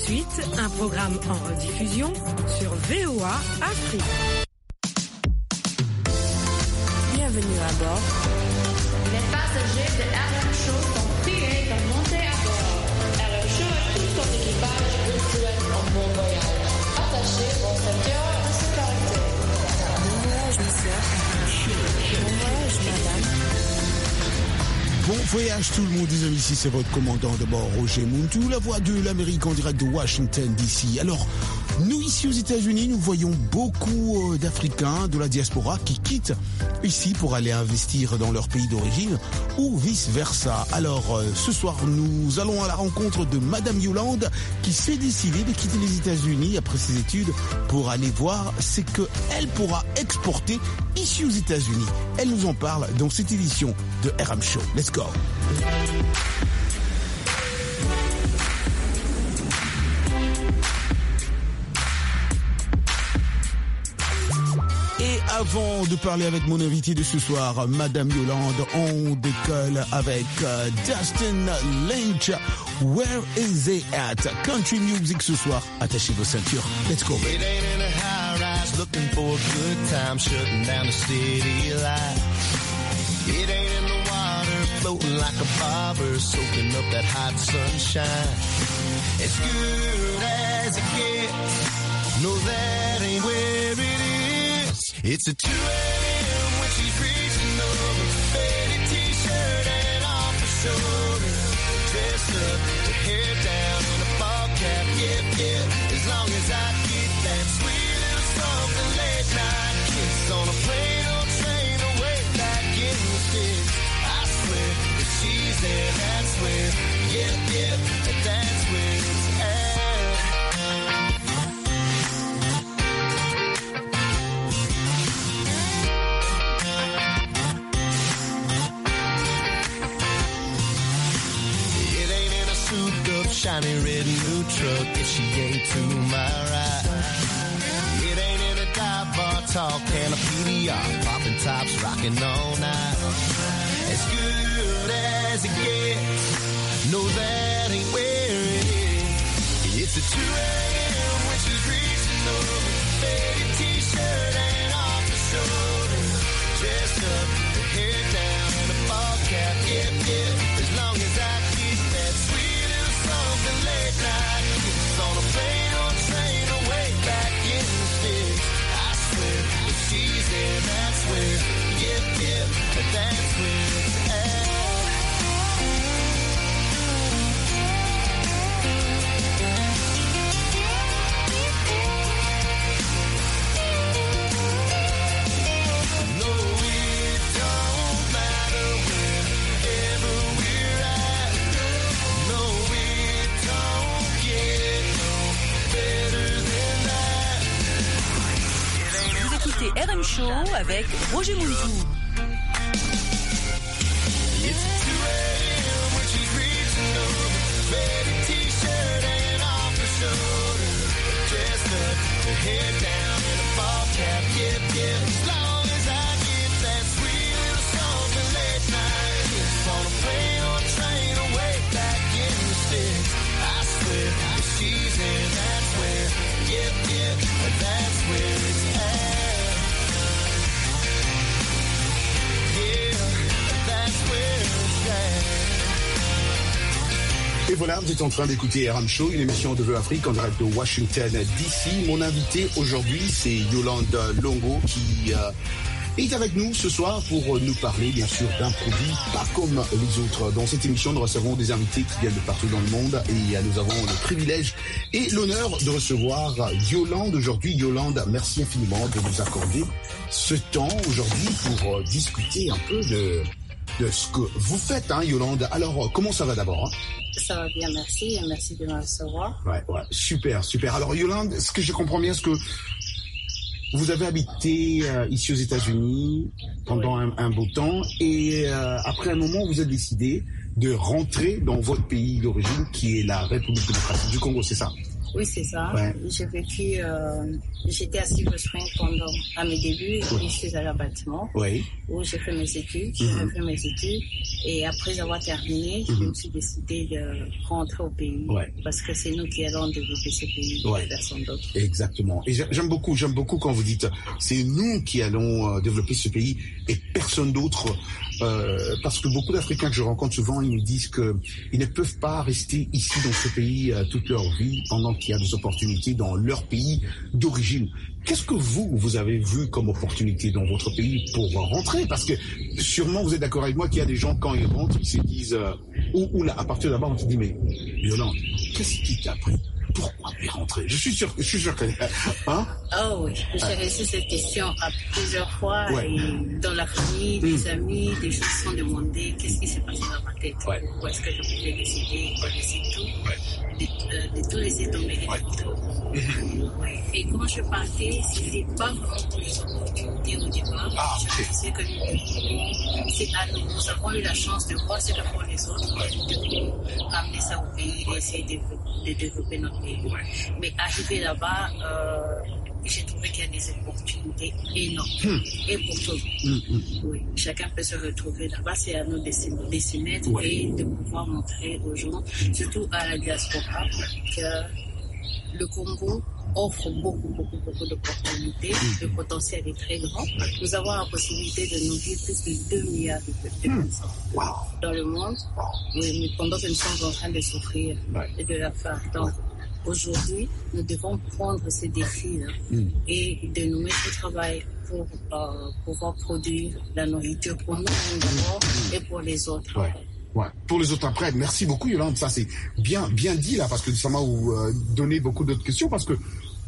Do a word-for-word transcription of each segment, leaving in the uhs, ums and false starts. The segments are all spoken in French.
suite, un programme en rediffusion sur V O A Afrique. Bienvenue à bord. Les passagers de R M Show sont priés de monter à bord. R M Show et tout son équipage vous souhaitent un bon voyage. Attachez vos ceintures de sécurité. Bon voyage, monsieur. Bon voyage, madame. Bon voyage tout le monde, les amis, ici c'est votre commandant de bord, Roger Muntu, la voix de l'Amérique en direct de Washington D C. Alors, nous ici aux États-Unis, nous voyons beaucoup d'Africains de la diaspora qui quittent ici pour aller investir dans leur pays d'origine ou vice-versa. Alors, euh, ce soir, nous allons à la rencontre de Madame Yolande qui s'est décidée de quitter les États-Unis après ses études pour aller voir ce qu'elle pourra exporter ici aux États-Unis. Elle nous en parle dans cette édition de R M Show. Let's go. Et avant de parler avec mon invité de ce soir, Madame Yolande, on décolle avec uh, Dustin Lynch. Where is it at? Country music ce soir. Attachez vos ceintures. Let's go. It ain't in a high rise looking for a good time, shutting down the city light. It ain't in the water floating like a bobber, soaking up that hot sunshine. As good as it gets, no, that ain't where it is. It's a two a.m. when she's reaching over, faded t-shirt and off her shoulder, dressed up, her hair down in a ball cap, yeah, yeah. As long as I get that sweet little something late night kiss on a plane or train away back in the sticks. I swear, if she's there, that's where, yeah, yeah, that's where it's at. Shiny red new truck if she ain't to my right. It ain't in a dive bar, tall can of P D R, popping tops, rocking all night. As good as it gets, no, that ain't where it is. It's a two a.m. when she's reaching over, faded t-shirt and off her shoulder, dressed up, her hair down and a ball cap, yeah, yeah. As long as I keep that sweet something late night kiss on a plane or train away back in the sticks. I swear, if she's there, that's where, yep, yep, that's where it's at. No, it don't matter wherever we're at. No, it don't get no better than that. Vous écoutez R M Show avec Roger Muntu. It's two a.m. when she's reaching over, faded t-shirt and off her shoulder, dressed up, her hair down in a ball cap, yep, yep. As long as I get that sweet little something late night kiss on a plane or train away back in the sticks. I swear, if she's there, that's where, yep, yep, that's where it's at. Et voilà, vous êtes en train d'écouter R M Show, une émission de V O A Afrique en direct de Washington D C. Mon invité aujourd'hui, c'est Yolande Longo qui euh, est avec nous ce soir pour nous parler bien sûr d'un produit pas comme les autres. Dans cette émission, nous recevons des invités qui viennent de partout dans le monde et euh, nous avons le privilège et l'honneur de recevoir Yolande aujourd'hui. Yolande, merci infiniment de nous accorder ce temps aujourd'hui pour euh, discuter un peu de... de ce que vous faites, hein, Yolande. Alors, comment ça va d'abord, hein? Ça va bien, merci. Merci de me recevoir. Ouais, ouais, super, super. Alors, Yolande, ce que je comprends bien, c'est que vous avez habité euh, ici aux États-Unis pendant oui. un, un beau temps et euh, après un moment, vous avez décidé de rentrer dans votre pays d'origine, qui est la République démocratique du Congo, c'est ça? Oui, c'est ça. Ouais. J'ai vécu, euh, j'étais à Silver Spring pendant, à mes débuts, Oui. et je suis allée à bâtiment, Oui. où j'ai fait mes études, j'ai Mhm. refait mes études, et après avoir terminé, je Mhm. me suis décidée de rentrer au pays, Ouais. parce que c'est nous qui allons développer ce pays, Ouais. personne d'autre. Exactement. Et j'a- j'aime beaucoup, j'aime beaucoup quand vous dites, c'est nous qui allons euh, développer ce pays et personne d'autre. Euh, parce que beaucoup d'Africains que je rencontre souvent, ils me disent que ils ne peuvent pas rester ici dans ce pays euh, toute leur vie pendant qu'il y a des opportunités dans leur pays d'origine. Qu'est-ce que vous, vous avez vu comme opportunité dans votre pays pour rentrer? Parce que sûrement vous êtes d'accord avec moi qu'il y a des gens quand ils rentrent, ils se disent, euh, ou, ou là, à partir d'abord, on se dit, mais Yolande, qu'est-ce qui t'a pris? Pourquoi tu es rentré? Je suis sûr, je suis sûr que, hein? Oh oui, j'ai reçu cette question à plusieurs fois, Ouais. et dans la famille, des amis, des gens se sont demandé qu'est-ce qui s'est passé dans ma tête, Ouais. pourquoi est-ce que je pouvais décider de laisser tout, de, euh, de tout laisser tomber et de rentrer au monde. Ouais. Et quand je partais, c'était pas vraiment pour les opportunités au départ. Ah, ok. Je pensais que nous devons, c'est à nous, nous avons eu la chance de voir ce que font les autres, et nous devons ramener ça au pays et essayer de, de développer notre pays. Mais arrivé là-bas, euh, j'ai trouvé qu'il y a des opportunités énormes. Et pour tout. Oui, chacun peut se retrouver là-bas. C'est à nous de s'y de s'y mettre Ouais. et de pouvoir montrer aux gens, surtout à la diaspora, que le Congo offre beaucoup, beaucoup, beaucoup d'opportunités. Le potentiel est très grand. Nous avons la possibilité de nourrir plus de deux milliards de de personnes Wow. dans le monde. Oui, mais pendant que nous sommes en train de souffrir Ouais. et de la faim. Donc, aujourd'hui, nous devons prendre ces défis-là et de nous mettre au travail pour euh, pouvoir produire la nourriture pour nous d'abord et pour les autres. Ouais. Ouais. Pour les autres après, merci beaucoup Yolande, ça c'est bien bien dit là parce que ça m'a euh, donné beaucoup d'autres questions parce que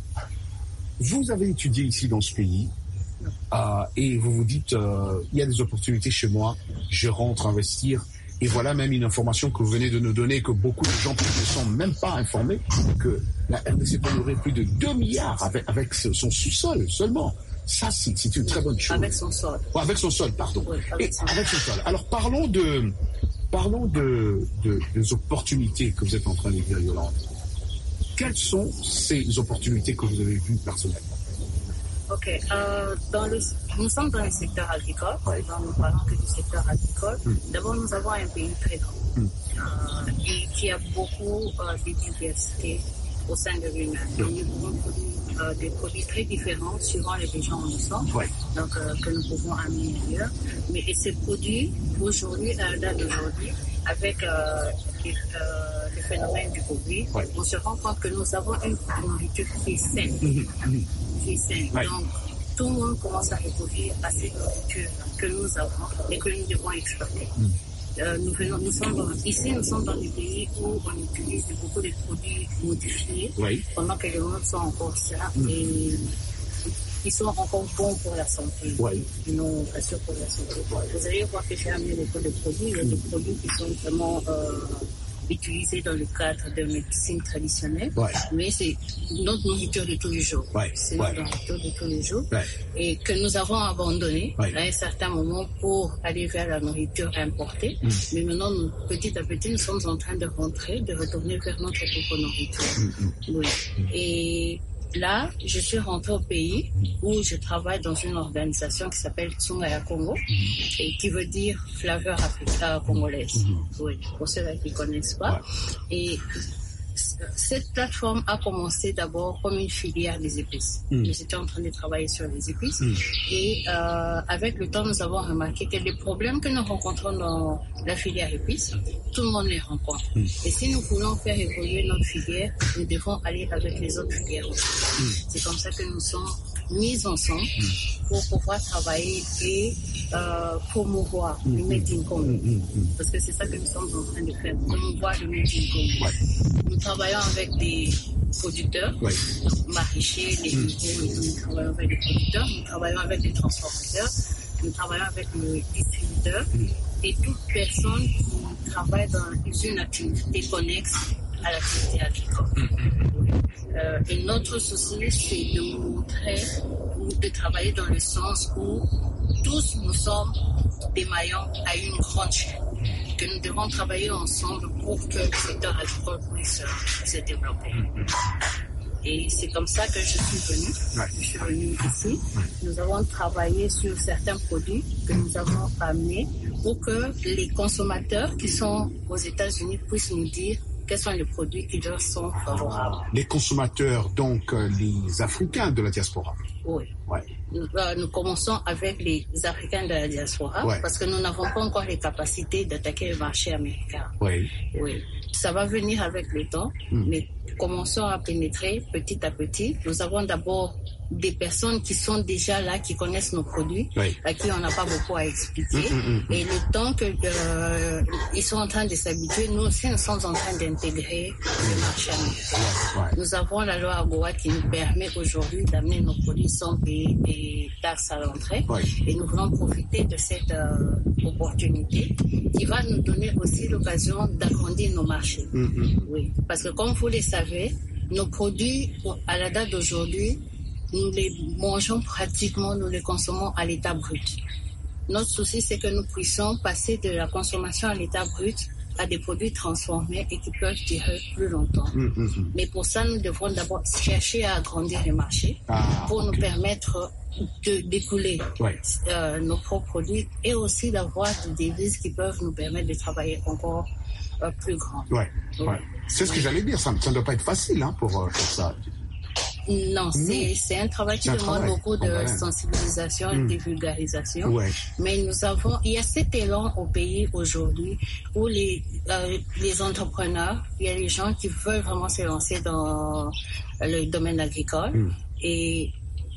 vous avez étudié ici dans ce pays euh, et vous vous dites euh, il y a des opportunités chez moi, je rentre investir et voilà même une information que vous venez de nous donner que beaucoup de gens ne sont même pas informés que la R D C peut nourrir plus de deux milliards avec, avec son sous-sol seulement. Ça, c'est c'est une très bonne chose. Avec son sol. Oh, avec son sol, pardon. Oui, avec Et son- avec son sol. Alors parlons de parlons de, de des opportunités que vous êtes en train de dire, Yolande. Quelles sont ces opportunités que vous avez vues personnellement? Ok. Euh, dans le, nous sommes dans le secteur agricole. Ouais. Donc, nous parlons que du secteur agricole. Mm. D'abord, nous avons un pays très grand Mm. euh, et qui a beaucoup euh, de diversité au sein de lui-même. Mm. Et nous pouvons produire euh, des produits très différents suivant les régions où nous sommes. Ouais. Donc, euh, que nous pouvons amener ailleurs. Mais et ces produits, aujourd'hui, à la date d'aujourd'hui, avec euh, les, euh, le phénomène du Covid, Ouais. on se rend compte que nous avons une nourriture qui est saine. Qui est saine. Ouais. Donc, tout le monde commence à recourir à cette nourriture que nous avons et que nous devons exploiter. Euh, nous, venons, nous sommes dans, ici, nous sommes dans des pays où on utilise beaucoup de produits modifiés Oui. pendant que les monde sont encore sains et ils sont encore bons pour la santé. Oui. Ils n'ont pas sûr pour la santé. Vous allez voir que j'ai amené beaucoup de produits. Il y a des produits qui sont vraiment euh, utilisés dans le cadre de médecine traditionnelle, Ouais. mais c'est notre nourriture de tous les jours. Ouais. C'est Ouais. notre nourriture de tous les jours Ouais. et que nous avons abandonné Ouais. à un certain moment pour aller vers la nourriture importée. Mm. Mais maintenant, nous, petit à petit, nous sommes en train de rentrer, de retourner vers notre propre nourriture. Oui. Et là, je suis rentrée au pays où je travaille dans une organisation qui s'appelle Tsungaya Congo et qui veut dire flaveur africaine congolaise. Oui, pour ceux qui ne connaissent pas. Et cette plateforme a commencé d'abord comme une filière des épices. Mm. Nous étions en train de travailler sur les épices. Mm. Et euh, avec le temps, nous avons remarqué que les problèmes que nous rencontrons dans la filière épices, tout le monde les rencontre. Mm. Et si nous voulons faire évoluer notre filière, nous devons aller avec les autres filières aussi. Mm. C'est comme ça que nous sommes mis ensemble pour pouvoir travailler et euh, promouvoir le Made in Congo. Parce que c'est ça que nous sommes en train de faire, promouvoir le Made in Congo. Ouais. Nous travaillons avec des producteurs, Ouais. maraîchers, les vignerons, et tout. Nous travaillons avec des producteurs, nous travaillons avec des transformateurs, nous travaillons avec le distributeur et toute personne qui travaille dans une activité connexe à l'activité agricole. Euh, et notre souci, c'est de montrer ou de travailler dans le sens où tous nous sommes des maillons à une grande chaîne. que nous devons travailler ensemble pour que le secteur agricole puisse se développer. Et c'est comme ça que je suis venue. Ouais. Je suis venue ici. Ouais. Nous avons travaillé sur certains produits que nous avons amenés pour que les consommateurs qui sont aux États-Unis puissent nous dire quels sont les produits qui leur sont favorables. Les consommateurs, donc euh, les Africains de la diaspora. Oui. Ouais. Nous, euh, nous commençons avec les Africains de la diaspora ouais. parce que nous n'avons pas encore les capacités d'attaquer le marché américain. Oui. Oui. Ça va venir avec le temps, mm. mais commençons à pénétrer petit à petit. Nous avons d'abord des personnes qui sont déjà là, qui connaissent nos produits, oui. à qui on n'a pas beaucoup à expliquer. Mm, mm, mm. Et le temps que euh, ils sont en train de s'habituer, nous aussi nous sommes en train d'intégrer le marché américain. Ouais. Nous avons la loi AGOA qui nous permet aujourd'hui d'amener nos produits sans payer des taxes à l'entrée. Ouais. Et nous voulons profiter de cette euh, opportunité qui va nous donner aussi l'occasion d'agrandir nos marchés. Mm, mm. Oui. Parce que comme vous le savez, nos produits, à la date d'aujourd'hui, nous les mangeons pratiquement, nous les consommons à l'état brut. Notre souci, c'est que nous puissions passer de la consommation à l'état brut à des produits transformés et qui peuvent durer plus longtemps. Mmh, mmh. Mais pour ça, nous devrons d'abord chercher à agrandir les marchés ah, pour okay. nous permettre de d'écouler ouais. euh, nos propres produits et aussi d'avoir des devises qui peuvent nous permettre de travailler encore euh, plus grand. Ouais, ouais. Ouais. C'est ce que j'allais dire, ça ne doit pas être facile hein, pour, pour ça. Non, c'est, c'est un travail qui demande travail. beaucoup de oh, sensibilisation et mmh. de vulgarisation. Ouais. Mais nous avons, il y a cet élan au pays aujourd'hui où les, euh, les entrepreneurs, il y a les gens qui veulent vraiment se lancer dans le domaine agricole mmh. et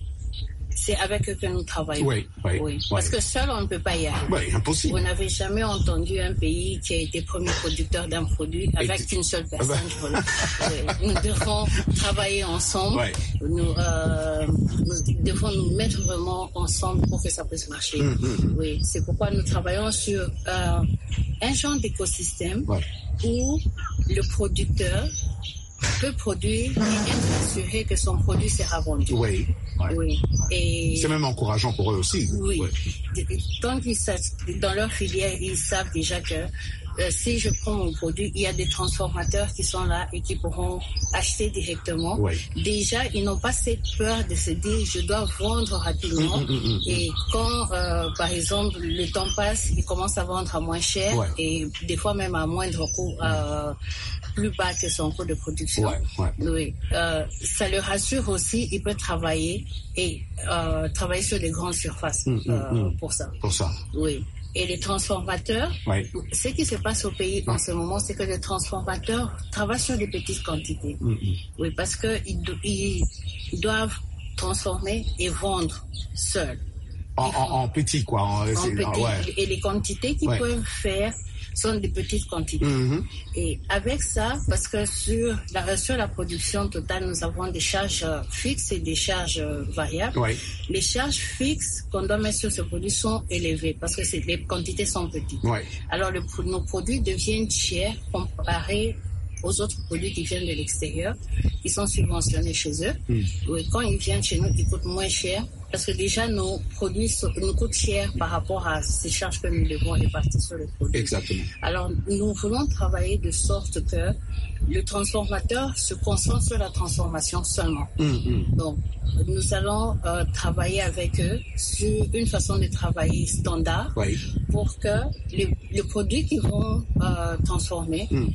c'est avec eux que nous travaillons. Oui, oui, oui. Parce oui. que seul, on ne peut pas y arriver. Oui, impossible. Vous n'avez jamais entendu un pays qui a été premier producteur d'un produit avec et une seule personne. Voilà. Oui. Nous devons travailler ensemble. Oui. Nous, euh, nous devons nous mettre vraiment ensemble pour que ça puisse marcher. Mmh, mmh. Oui, c'est pourquoi nous travaillons sur euh, un genre d'écosystème oui. où le producteur peut produire et être assuré que son produit sera vendu. Oui. Ouais. Oui. Et c'est même encourageant pour eux aussi. Oui. Ouais. Tant qu'ils savent, dans leur filière, ils savent déjà que euh, si je prends mon produit, il y a des transformateurs qui sont là et qui pourront acheter directement. Ouais. Déjà, ils n'ont pas cette peur de se dire je dois vendre rapidement. Mmh, mmh, mmh, et quand, euh, par exemple, le temps passe, ils commencent à vendre à moins cher ouais. et des fois même à moindre coût. Euh, plus bas que son coût de production. Ouais, ouais. Oui. Euh, ça le rassure aussi, il peut travailler et euh, travailler sur des grandes surfaces mmh, euh, mmh, pour ça. Pour ça. Oui. Et les transformateurs, ouais. ce qui se passe au pays ouais. en ce moment, c'est que les transformateurs travaillent sur des petites quantités. Mmh. Oui, parce que ils, do- ils, ils doivent transformer et vendre seuls. En, en, en petit, quoi. En, en petit. Ah, ouais. Et les quantités qu'ils ouais. peuvent faire sont des petites quantités. Mm-hmm. Et avec ça, parce que sur la, sur la production totale, nous avons des charges fixes et des charges variables. Oui. Les charges fixes qu'on doit mettre sur ce produit sont élevées parce que c'est, les quantités sont petites. Oui. Alors le, nos produits deviennent chers comparés aux autres produits qui viennent de l'extérieur, qui sont subventionnés chez eux. Mm. Oui, quand ils viennent chez nous, ils coûtent moins cher parce que déjà nos produits sont, nous coûtent cher par rapport à ces charges que nous devons répartir sur les produits. Exactement. Alors nous voulons travailler de sorte que le transformateur se concentre sur la transformation seulement. Mm, mm. Donc nous allons euh, travailler avec eux sur une façon de travailler standard oui. pour que les, les produits qu'ils vont euh, transformer mm.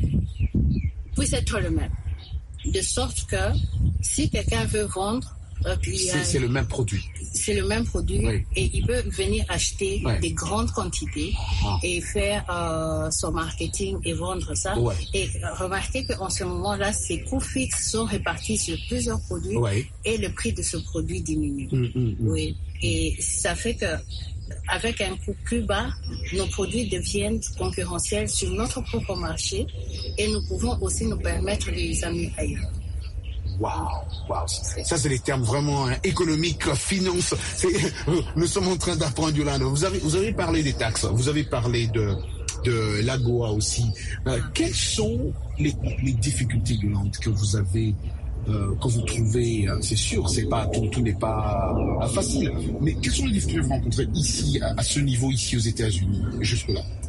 puisse être le même. De sorte que si quelqu'un veut vendre, euh, puis c'est, a, c'est le même produit. C'est le même produit oui. et il peut venir acheter oui. des grandes quantités ah. et faire euh, son marketing et vendre ça. Oui. Et remarquez qu'en ce moment-là, ces coûts fixes sont répartis sur plusieurs produits oui. et le prix de ce produit diminue. Mm, mm, mm. Oui. Et ça fait que avec un coût plus bas, nos produits deviennent concurrentiels sur notre propre marché et nous pouvons aussi nous permettre de les amener ailleurs. Waouh, wow. Ça c'est des termes vraiment hein, économiques, finance. C'est, nous sommes en train d'apprendre du land. Vous avez, vous avez parlé des taxes, vous avez parlé de, de l'AGOA aussi. Euh, quelles sont les, les difficultés du land que vous avez Euh, que vous trouvez, euh, c'est sûr, c'est pas tout, tout n'est pas euh, facile. Mais quelles sont les difficultés que vous rencontrez ici, à, à ce niveau, ici aux États-Unis, jusque là? Ok.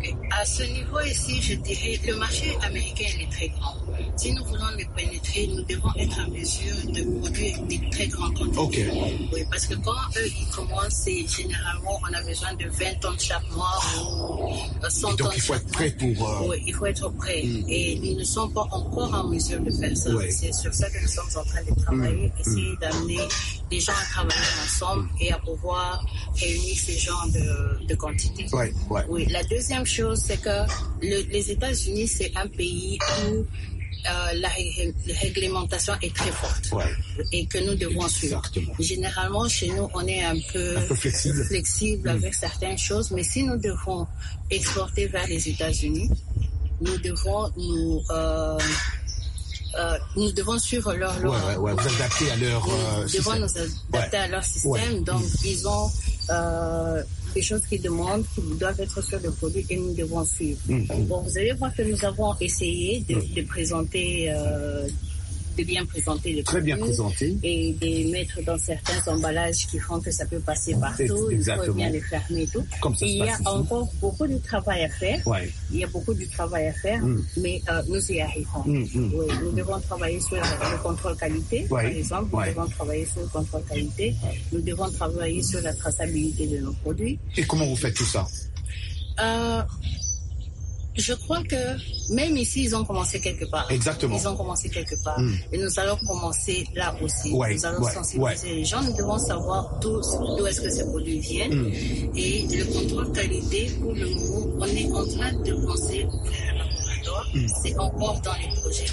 À ce niveau ici, je dirais, le marché américain il est très grand. Si nous voulons le pénétrer, nous devons être en mesure de produire des très grands quantités. Okay. Oui, parce que quand eux, ils commencent, c'est généralement, on a besoin de vingt tonnes chaque mois ou cent tonnes. Donc, il faut être prêt pour... Euh... Oui, il faut être prêt. Mm. Et ils ne sont pas encore en mesure de faire ça. Ouais. C'est sur ça que nous sommes en train de travailler, mm. essayer mm. d'amener des gens à travailler ensemble mm. et à pouvoir réunir ces genres de, de quantités. Ouais, ouais. Oui, la deuxième chose, c'est que le, les États-Unis, c'est un pays où Euh, la, rég- la réglementation est très forte ouais. et que nous devons suivre. Exactement. Généralement, chez nous, on est un peu, un peu flexible, flexible mmh. avec certaines choses, mais si nous devons exporter vers les États-Unis, nous devons nous, euh, euh, nous devons suivre leur loi. Ouais, ouais, ouais. Vous adapter à leur euh, nous système. devons nous adapter ouais. à leur système. Ouais. Donc, mmh. ils ont euh, des choses qui demandent, qui doivent être sur le produit et nous devons suivre. Mmh. Bon, vous allez voir que nous avons essayé de, mmh. de présenter, euh, de bien présenter les Très produits bien présenté. Et de les mettre dans certains emballages qui font que ça peut passer partout. Exactement. Il faut bien les fermer et tout. Comme ça et il y a ici. Encore beaucoup de travail à faire. Ouais. Il y a beaucoup de travail à faire, mmh. mais euh, nous y arrivons. Mmh. Oui, nous devons travailler sur le contrôle qualité, ouais. par exemple. Nous ouais. devons travailler sur le contrôle qualité. Nous devons travailler sur la traçabilité de nos produits. Et comment vous faites tout ça? euh, Je crois que même ici, ils ont commencé quelque part. Exactement. Ils ont commencé quelque part. Mm. Et nous allons commencer là aussi. Ouais, nous allons ouais, sensibiliser ouais. les gens. Nous devons savoir d'où, d'où est-ce que ces produits viennent. Mm. Et le contrôle qualité, pour le moment, on est en train de penser au faire un laboratoire. Mm. C'est encore dans les projets.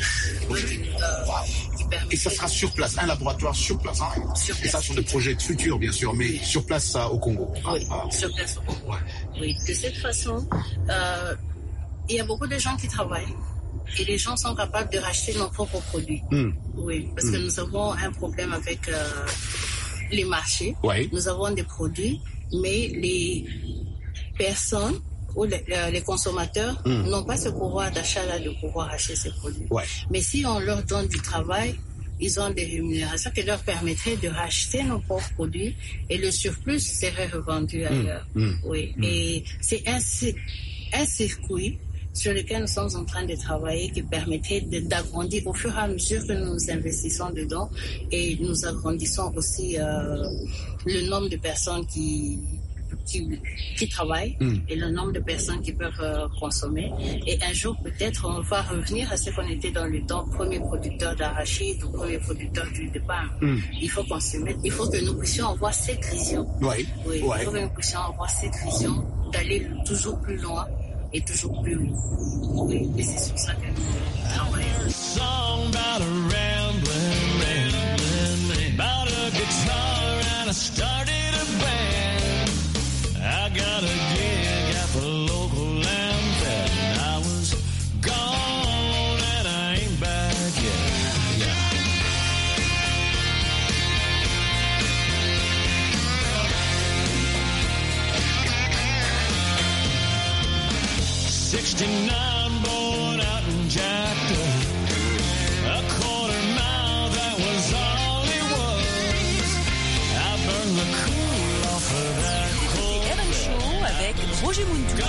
Et ça sera sur place, un laboratoire sur place. Hein. Sur place. Et ça sont des projets futurs, bien sûr, mais oui. sur place ça, au Congo. Oui, ah, ah. sur place au Congo. Ouais. Oui, de cette façon, euh, il y a beaucoup de gens qui travaillent et les gens sont capables de racheter nos propres produits. Mm. Oui, parce mm. que nous avons un problème avec euh, les marchés. Ouais. Nous avons des produits, mais les personnes ou les, les consommateurs mm. n'ont pas ce pouvoir d'achat-là de pouvoir acheter ces produits. Ouais. Mais si on leur donne du travail, ils ont des rémunérations qui leur permettraient de racheter nos propres produits et le surplus serait revendu ailleurs. Mm. Mm. Oui. Mm. Et c'est un, un circuit sur lequel nous sommes en train de travailler qui permettrait de, d'agrandir au fur et à mesure que nous investissons dedans et nous agrandissons aussi euh, le nombre de personnes qui Qui, qui travaillent mm. et le nombre de personnes qui peuvent euh, consommer. Et un jour, peut-être, on va revenir à ce qu'on était dans le temps, premier producteur d'arachide ou premier producteur d'huile de palme. Mm. Il faut qu'on se mette, il faut que nous puissions avoir cette vision. Oui. Oui, ouais. Il faut que nous puissions avoir cette vision d'aller toujours plus loin et toujours plus haut. Oui, et c'est sur ça que nous travaillons. I got a gig at the local land fair, and I was gone and I ain't back yet. Yeah. sixty-nine born out in jacked up, a quarter mile, that was all it was. I burned the cool off of that. Avec Roger Muntou.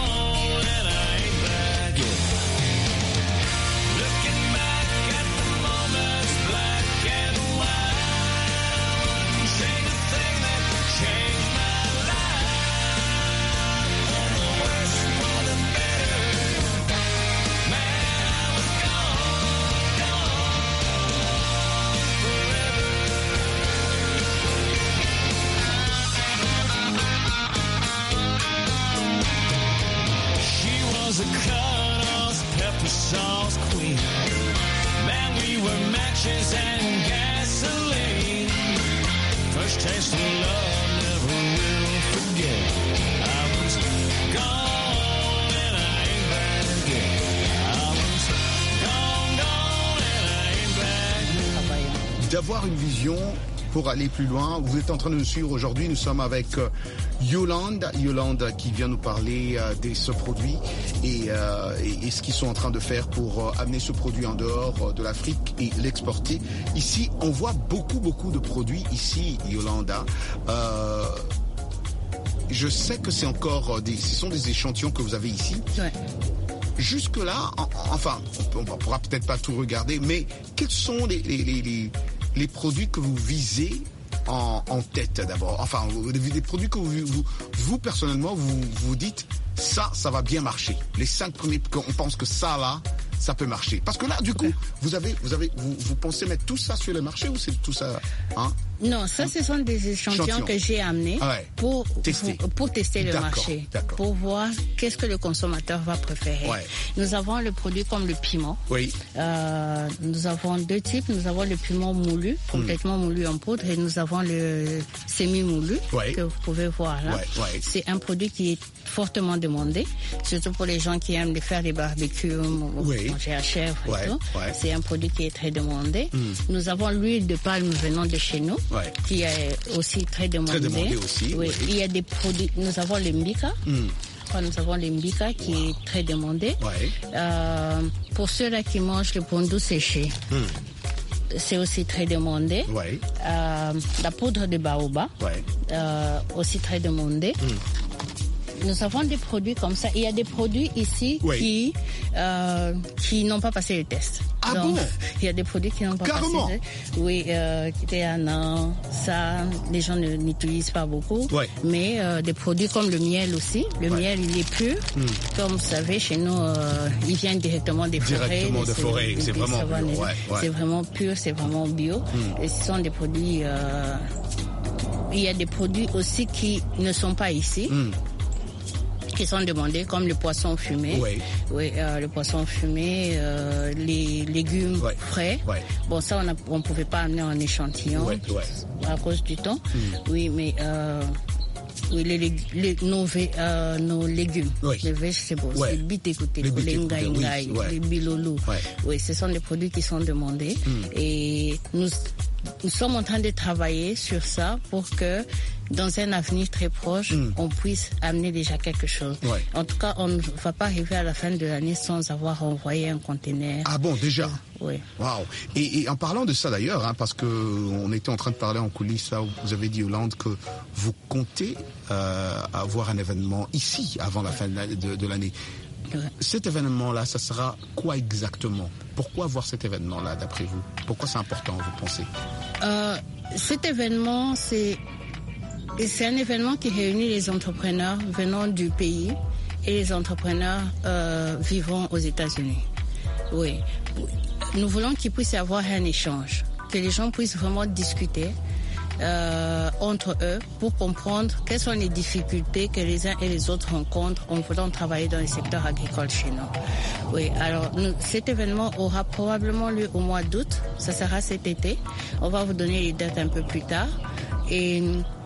A cut-off pepper sauce queen. Man, we were matches and gasoline. First taste of love, never will forget. I was gone and I ain't back yet. I was gone, gone and I ain't back yet. D'avoir une vision pour aller plus loin. Vous êtes en train de nous suivre aujourd'hui. Nous sommes avec euh, Yolande, Yolande qui vient nous parler euh, de ce produit et, euh, et, et ce qu'ils sont en train de faire pour euh, amener ce produit en dehors euh, de l'Afrique et l'exporter. Ici, on voit beaucoup, beaucoup de produits ici, Yolanda. Euh, je sais que c'est encore des, ce sont des échantillons que vous avez ici. Ouais. Jusque-là, en, enfin, on ne pourra peut-être pas tout regarder, mais quels sont les, les, les, les, les produits que vous visez en, en tête d'abord? Enfin, les, les produits que vous, vous, vous personnellement, vous vous dites, ça, ça va bien marcher. Les cinq premiers, on pense que ça, là, ça peut marcher. Parce que là, du coup, okay. vous avez, vous avez, vous, vous pensez mettre tout ça sur le marché ou c'est tout ça, hein? Non, ça, ce sont des échantillons Échantillon. que j'ai amenés ah ouais. pour, tester. pour, pour tester le d'accord, marché, d'accord. pour voir qu'est-ce que le consommateur va préférer. Ouais. Nous avons le produit comme le piment. Oui. Euh, nous avons deux types. Nous avons le piment moulu, complètement mmh. moulu en poudre, et nous avons le semi-moulu ouais. que vous pouvez voir là. Ouais, ouais. C'est un produit qui est fortement demandé, surtout pour les gens qui aiment de faire des barbecues, oui. manger à chèvre et ouais, tout. Ouais. C'est un produit qui est très demandé. Mm. Nous avons l'huile de palme venant de chez nous, ouais. qui est aussi très demandé. Très demandé aussi. Oui. Oui. Il y a des produits. Nous avons le mbika. Mm. Nous avons le mbika qui wow. est très demandé. Ouais. Euh, pour ceux-là qui mangent le pondou séché. Mm. C'est aussi très demandé. Ouais. Euh, la poudre de baobab, ouais. euh, aussi très demandé. Mm. Nous avons des produits comme ça. Il y a des produits ici oui. qui euh, qui n'ont pas passé le test. Ah Donc, bon? Il y a des produits qui n'ont pas Carrément. passé. Oui, euh, qui étaient un an. Ça, les gens ne n'utilisent pas beaucoup. Ouais. Mais euh, des produits comme le miel aussi. Le ouais. miel, il est pur. Mm. Comme vous savez, chez nous, euh, il vient directement des forêts. Directement des forêts. C'est vraiment pur. Ouais, ouais. C'est vraiment pur, c'est vraiment bio. Mm. Et ce sont des produits. Euh, il y a des produits aussi qui ne sont pas ici. Mm. qui sont demandés, comme le poisson fumé, oui, oui euh, le poisson fumé, euh, les légumes ouais. frais. Ouais. Bon, ça, on ne pouvait pas amener en échantillon ouais, ouais. à cause du temps. Mm. Oui, mais euh, oui, les, les, nos, euh, nos légumes, oui. les vegetables, ouais. les bitekouté, les ngai ngai, les bilolou. Ouais. Oui, ce sont des produits qui sont demandés. Mm. Et nous, nous sommes en train de travailler sur ça pour que dans un avenir très proche, mm. on puisse amener déjà quelque chose. Ouais. En tout cas, on ne va pas arriver à la fin de l'année sans avoir envoyé un conteneur. Ah bon, déjà? Oui. Waouh. Et, et en parlant de ça d'ailleurs, hein, parce que on était en train de parler en coulisses, là, où vous avez dit, Yolande, que vous comptez euh, avoir un événement ici avant la fin de, de l'année. Ouais. Cet événement-là, ça sera quoi exactement? Pourquoi avoir cet événement-là, d'après vous? Pourquoi c'est important, vous pensez? euh, Cet événement, c'est c'est un événement qui réunit les entrepreneurs venant du pays et les entrepreneurs euh, vivant aux États-Unis. Oui. Nous voulons qu'il puisse y avoir un échange, que les gens puissent vraiment discuter Euh, entre eux pour comprendre quelles sont les difficultés que les uns et les autres rencontrent en voulant travailler dans le secteur agricole chez nous. Oui, alors nous, cet événement aura probablement lieu au mois d'août. Ça sera cet été. On va vous donner les dates un peu plus tard. Et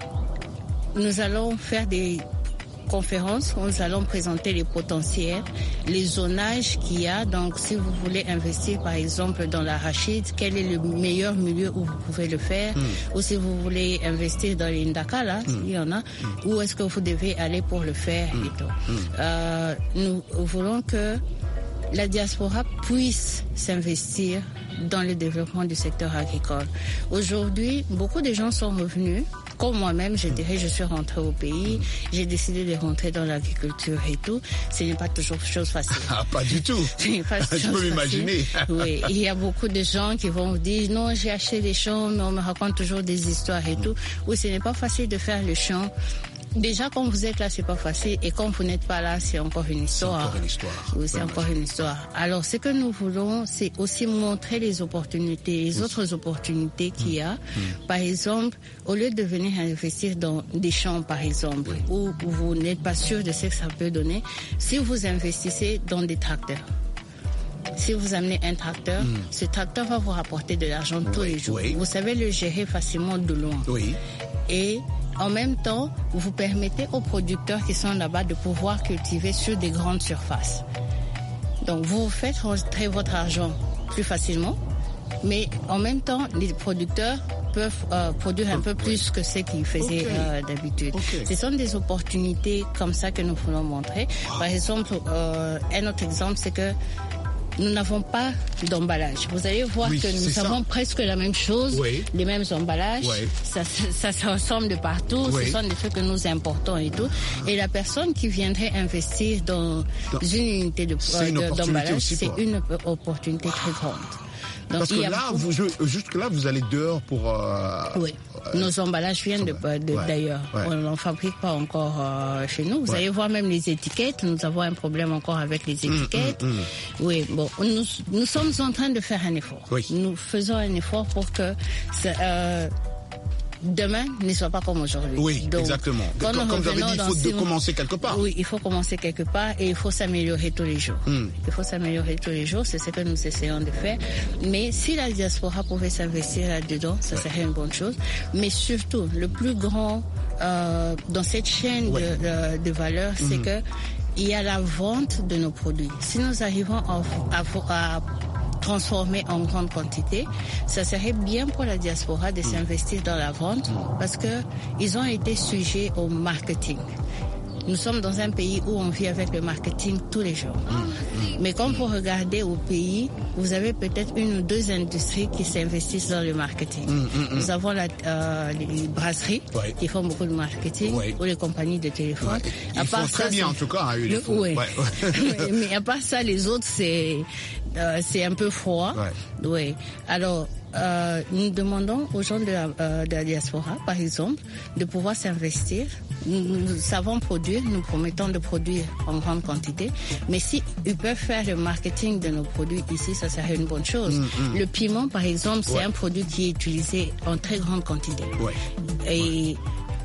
nous allons faire des conférence où nous allons présenter les potentiels, les zonages qu'il y a. Donc, si vous voulez investir, par exemple, dans l'arachide, quel est le meilleur milieu où vous pouvez le faire? Mm. Ou si vous voulez investir dans les ndaka, là, mm. il y en a, mm. où est-ce que vous devez aller pour le faire mm. et tout. Mm. Euh, nous voulons que la diaspora puisse s'investir dans le développement du secteur agricole. Aujourd'hui, beaucoup de gens sont revenus. Comme moi-même, je dirais, je suis rentrée au pays, j'ai décidé de rentrer dans l'agriculture et tout. Ce n'est pas toujours chose facile. Ah, pas du tout. Ce n'est pas Je peux m'imaginer. Oui, il y a beaucoup de gens qui vont vous dire, non, j'ai acheté des champs, mais on me raconte toujours des histoires et tout. Oui, ce n'est pas facile de faire le champ. Déjà, quand vous êtes là, c'est pas facile. Et quand vous n'êtes pas là, c'est encore une histoire. C'est encore une histoire. Oui, c'est encore une histoire. Alors, ce que nous voulons, c'est aussi montrer les opportunités, les oui. autres opportunités qu'il y a. Mmh. Par exemple, au lieu de venir investir dans des champs, par exemple, oui. où vous n'êtes pas sûr de ce que ça peut donner, si vous investissez dans des tracteurs, si vous amenez un tracteur, mmh. ce tracteur va vous rapporter de l'argent oui. tous les jours. Oui. Vous savez le gérer facilement de loin. Oui. Et en même temps, vous permettez aux producteurs qui sont là-bas de pouvoir cultiver sur des grandes surfaces. Donc, vous faites rentrer votre argent plus facilement, mais en même temps, les producteurs peuvent euh, produire un peu plus que ce qu'ils faisaient okay. euh, d'habitude. Okay. Ce sont des opportunités comme ça que nous voulons montrer. Par exemple, euh, un autre exemple, c'est que nous n'avons pas d'emballage. Vous allez voir Oui, que nous c'est avons ça. presque la même chose, Oui. les mêmes emballages. Oui. Ça, ça, ça se ressemble de partout. Oui. Ce sont des trucs que nous importons et tout. Et la personne qui viendrait investir dans une unité de, C'est une de- opportunité d'emballage, aussi c'est pour- une opportunité très grande. Donc, Parce que il y a là, beaucoup- vous, je- jusque là, vous allez dehors pour. euh, Oui, nos emballages viennent de, de- Ouais. d'ailleurs. Ouais. On n'en fabrique pas encore euh, chez nous. Vous Ouais. allez voir même les étiquettes. Nous avons un problème encore avec les étiquettes. Oui, bon, nous, nous sommes en train de faire un effort. Oui. Nous faisons un effort pour que ça, euh, demain ne soit pas comme aujourd'hui. Oui, Donc, exactement. quand Comme, nous comme vous avez revenons dit, il dans faut six de mois- commencer quelque part. Oui, il faut commencer quelque part et il faut s'améliorer tous les jours. Mm. Il faut s'améliorer tous les jours, c'est ce que nous essayons de faire. Mais si la diaspora pouvait s'investir là-dedans, ça serait une bonne chose. Mais surtout, le plus grand euh, dans cette chaîne Ouais. de, de, de valeur, c'est que il y a la vente de nos produits. Si nous arrivons à, à, à transformer en grande quantité, ça serait bien pour la diaspora de s'investir dans la vente parce que ils ont été sujets au marketing. Nous sommes dans un pays où on vit avec le marketing tous les jours. Mais quand vous regardez au pays, vous avez peut-être une ou deux industries qui s'investissent dans le marketing. Mm, mm, mm. Nous avons la, euh, les brasseries Ouais. qui font beaucoup de marketing Ouais. ou les compagnies de téléphone. Ouais. Ils À font part très ça, bien, c'est- en tout cas, hein, ils le Le- font. ouais. Ouais. Mais- Mais à part ça, les autres, c'est euh, c'est un peu froid. Ouais. Oui. Alors, euh, nous demandons aux gens de la, euh, de la diaspora, par exemple, de pouvoir s'investir. Nous, nous savons produire, nous promettons de produire en grande quantité. Mais si ils peuvent faire le marketing de nos produits ici, ça serait une bonne chose. Le piment, par exemple, c'est Ouais. un produit qui est utilisé en très grande quantité. Ouais. Et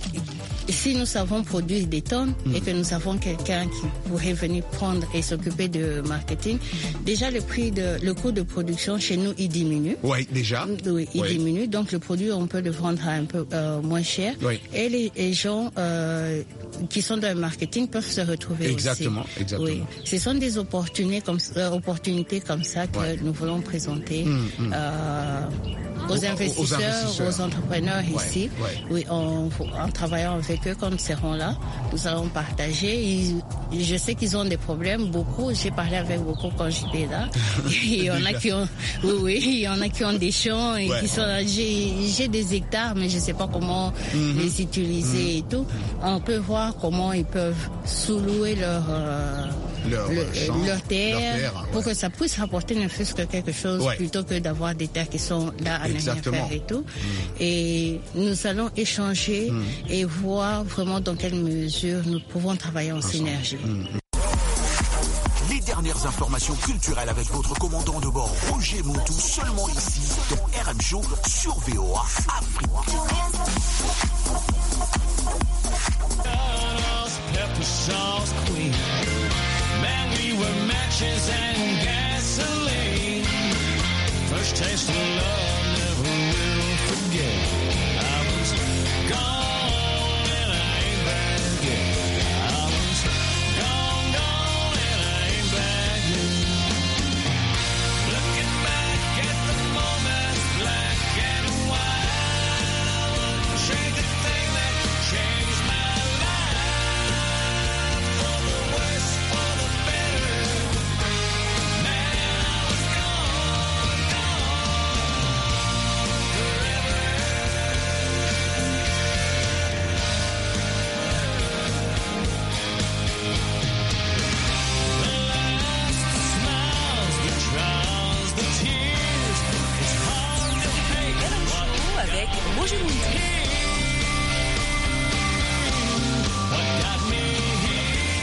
si nous savons produire des tonnes et que nous avons quelqu'un qui pourrait venir prendre et s'occuper de marketing, déjà le prix de, le coût de production chez nous, il diminue. Oui, déjà. Oui, il Oui. diminue. Donc le produit, on peut le vendre à un peu euh, moins cher. Oui. Et les, les gens euh, qui sont dans le marketing peuvent se retrouver Exactement, aussi. exactement. Oui. Ce sont des opportunités comme, euh, opportunités comme ça que Ouais. nous voulons présenter Mm, mm. euh, aux, Aux- aux investisseurs, investisseurs. aux entrepreneurs Ouais, ici. ouais. Oui, en, en travaillant avec eux, quand nous serons là, nous allons partager. Ils- je sais qu'ils ont des problèmes, beaucoup. J'ai parlé avec beaucoup quand j'étais là. Il y en a qui ont, oui, oui, il y en a qui ont des champs et Ouais. qui sont là. J'ai, j'ai des hectares, mais je sais pas comment les utiliser et tout. On peut voir comment ils peuvent sous-louer leur, euh, Leur, le- euh, champ, leur terre, leur terre, pour ouais. que ça puisse rapporter ne fût-ce que quelque chose Ouais. plutôt que d'avoir des terres qui sont là à ne rien Exactement. faire et tout. Et nous allons échanger et voir vraiment dans quelle mesure nous pouvons travailler en synergie. Les dernières informations culturelles avec votre commandant de bord Roger Moutou, seulement ici dans R M Show sur V O A Afrique. Pepper sauce queen. Man, we were matches and gasoline. First taste of love, never will forget. I was gone and I ain't back yet. I was gone, gone and I ain't back yet. Looking back at the moments, black and white, I wouldn't trade the thing that changed my life for the worse, for the better. Man, I was gone, gone forever. The last smiles, the trials, the tears. It's hard to pay R M Show avec Roger Moutou. what got me here.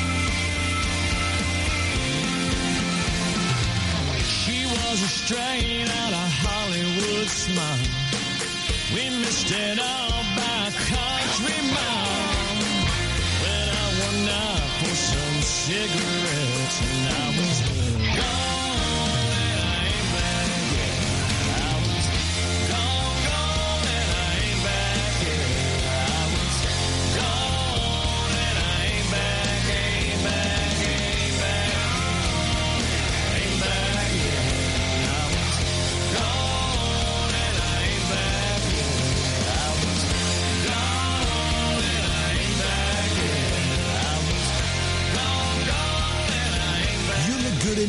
She was a straight out of Hollywood smile. We missed it all by a country mile. Went out one night for some cigarettes and I was gone and I ain't back yet. I was gone, gone and I ain't back yet. I was gone and I ain't back, ain't back, ain't back, ain't back yet. I was gone and I ain't back yet. I was gone and I ain't back yet. I was gone, gone and I ain't back.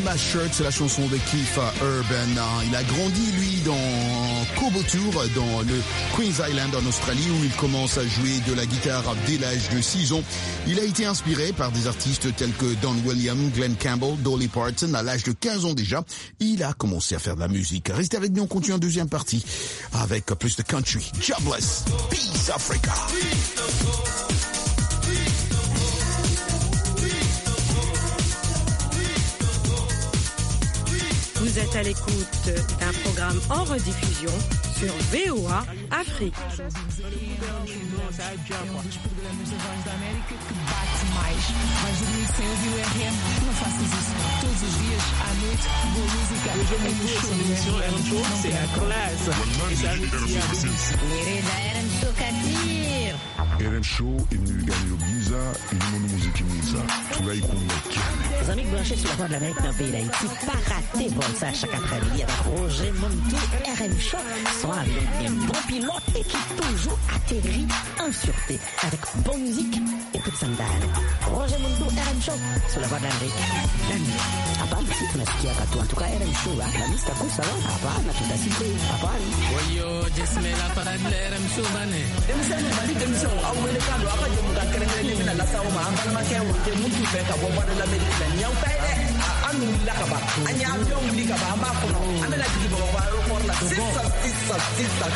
My Shirt, c'est la chanson de Keith Urban. Il a grandi, lui, dans Kobotour, dans le Queen's Island en Australie, où il commence à jouer de la guitare dès l'âge de six ans. Il a été inspiré par des artistes tels que Don Williams, Glenn Campbell, Dolly Parton. À l'âge de quinze ans déjà, il a commencé à faire de la musique. Restez avec nous, on continue en deuxième partie avec plus de country. Jobless, Peace Africa. Vous êtes à l'écoute d'un programme en rediffusion sur V O A Afrique. R M Show imnigani giza ilimono muziki mwiza tunaikumbaki. Les amis branchés sur la voie de l'Amérique dans le pays d'Haïti, pas raté bon ça chaque après-midi avec Roger Montou, R M Show, sont avec des bons pilotes et qui toujours atterrit en sûreté avec bonne musique et peu de sandales. Roger Montou, R M Show, sur la voie de l'Amérique. Hapana, si tunasikia katu, en tout cas R M Show, la lista kusa, hapana, tutasikia, hapana. Oyo, jesmela para R M Show bane. Demisano bali demisano awele kando akaje mukakerengere mina lasawo ma ambal ma ke wote mutu fe ka bo bade la medina nyaw tay de anu la ka ba anya avion li ka ba ma ko no amela digi bo ba ro por la sissa sissa sissa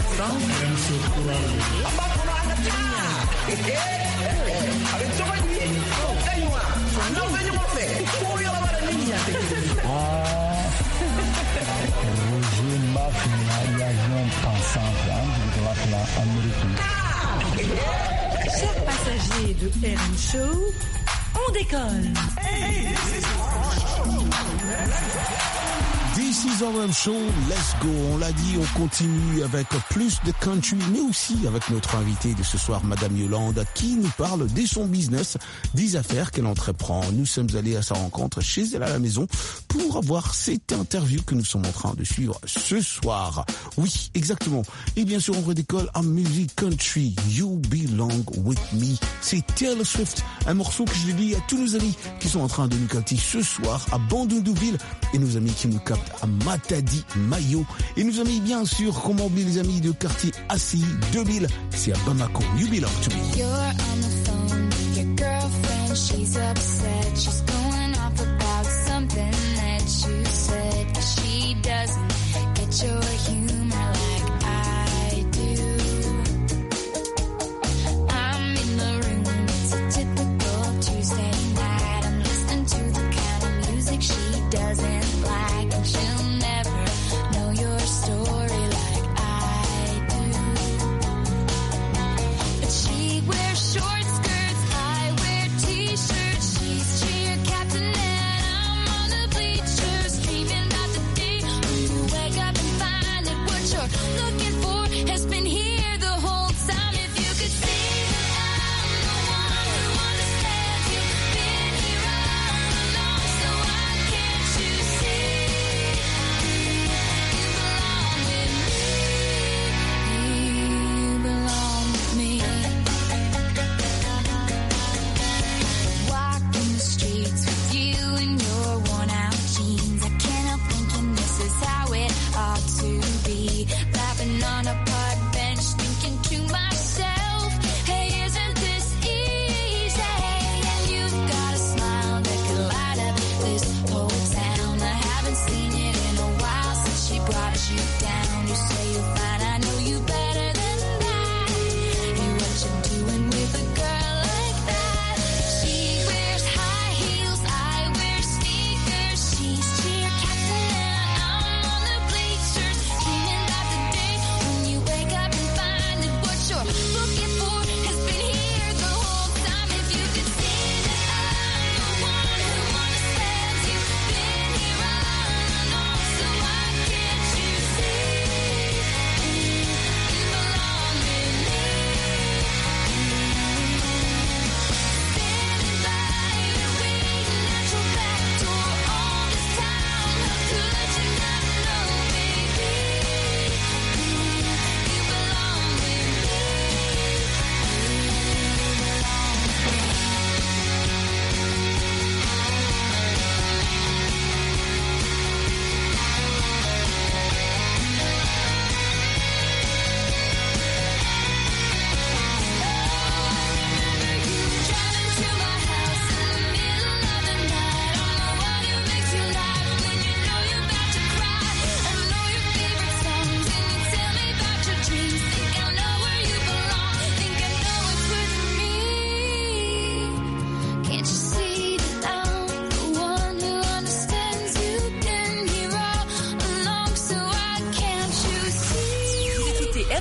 amba ko no anga tinya eh avec so bani kaywa no venyo mo fe ko yo la bade ninya te ah Roger Mafia y a un pensant de la plan américaine. Chers passagers de R M Show, on décolle. This is R M Show, let's go. On l'a dit, on continue avec plus de country, mais aussi avec notre invitée de ce soir, Madame Yolande, qui nous parle de son business, des affaires qu'elle entreprend. Nous sommes allés à sa rencontre chez elle à la maison pour avoir cette interview que nous sommes en train de suivre ce soir. Oui, exactement. Et bien sûr, on redécolle en musique country. You Belong With Me. C'est Taylor Swift, un morceau que je dédie à tous nos amis qui sont en train de nous capter ce soir à Bandundouville et nos amis qui nous captent à Matadi, Mayo. Et nos amis, bien sûr, comment oublier les amis de quartier Assis, deux mille, c'est à Bamako. You Belong To Me. You're on the phone with your girlfriend, she's upset, she's going off about something that you said, 'cause she doesn't get your humor like I do. I'm in the room, it's a typical Tuesday night, I'm listening to the kind of music she doesn't like, and she'll never know your story like I do. But she wears short skirts, I wear t-shirts, she's cheer cat.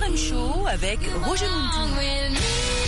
R M Show avec Roger Muntou.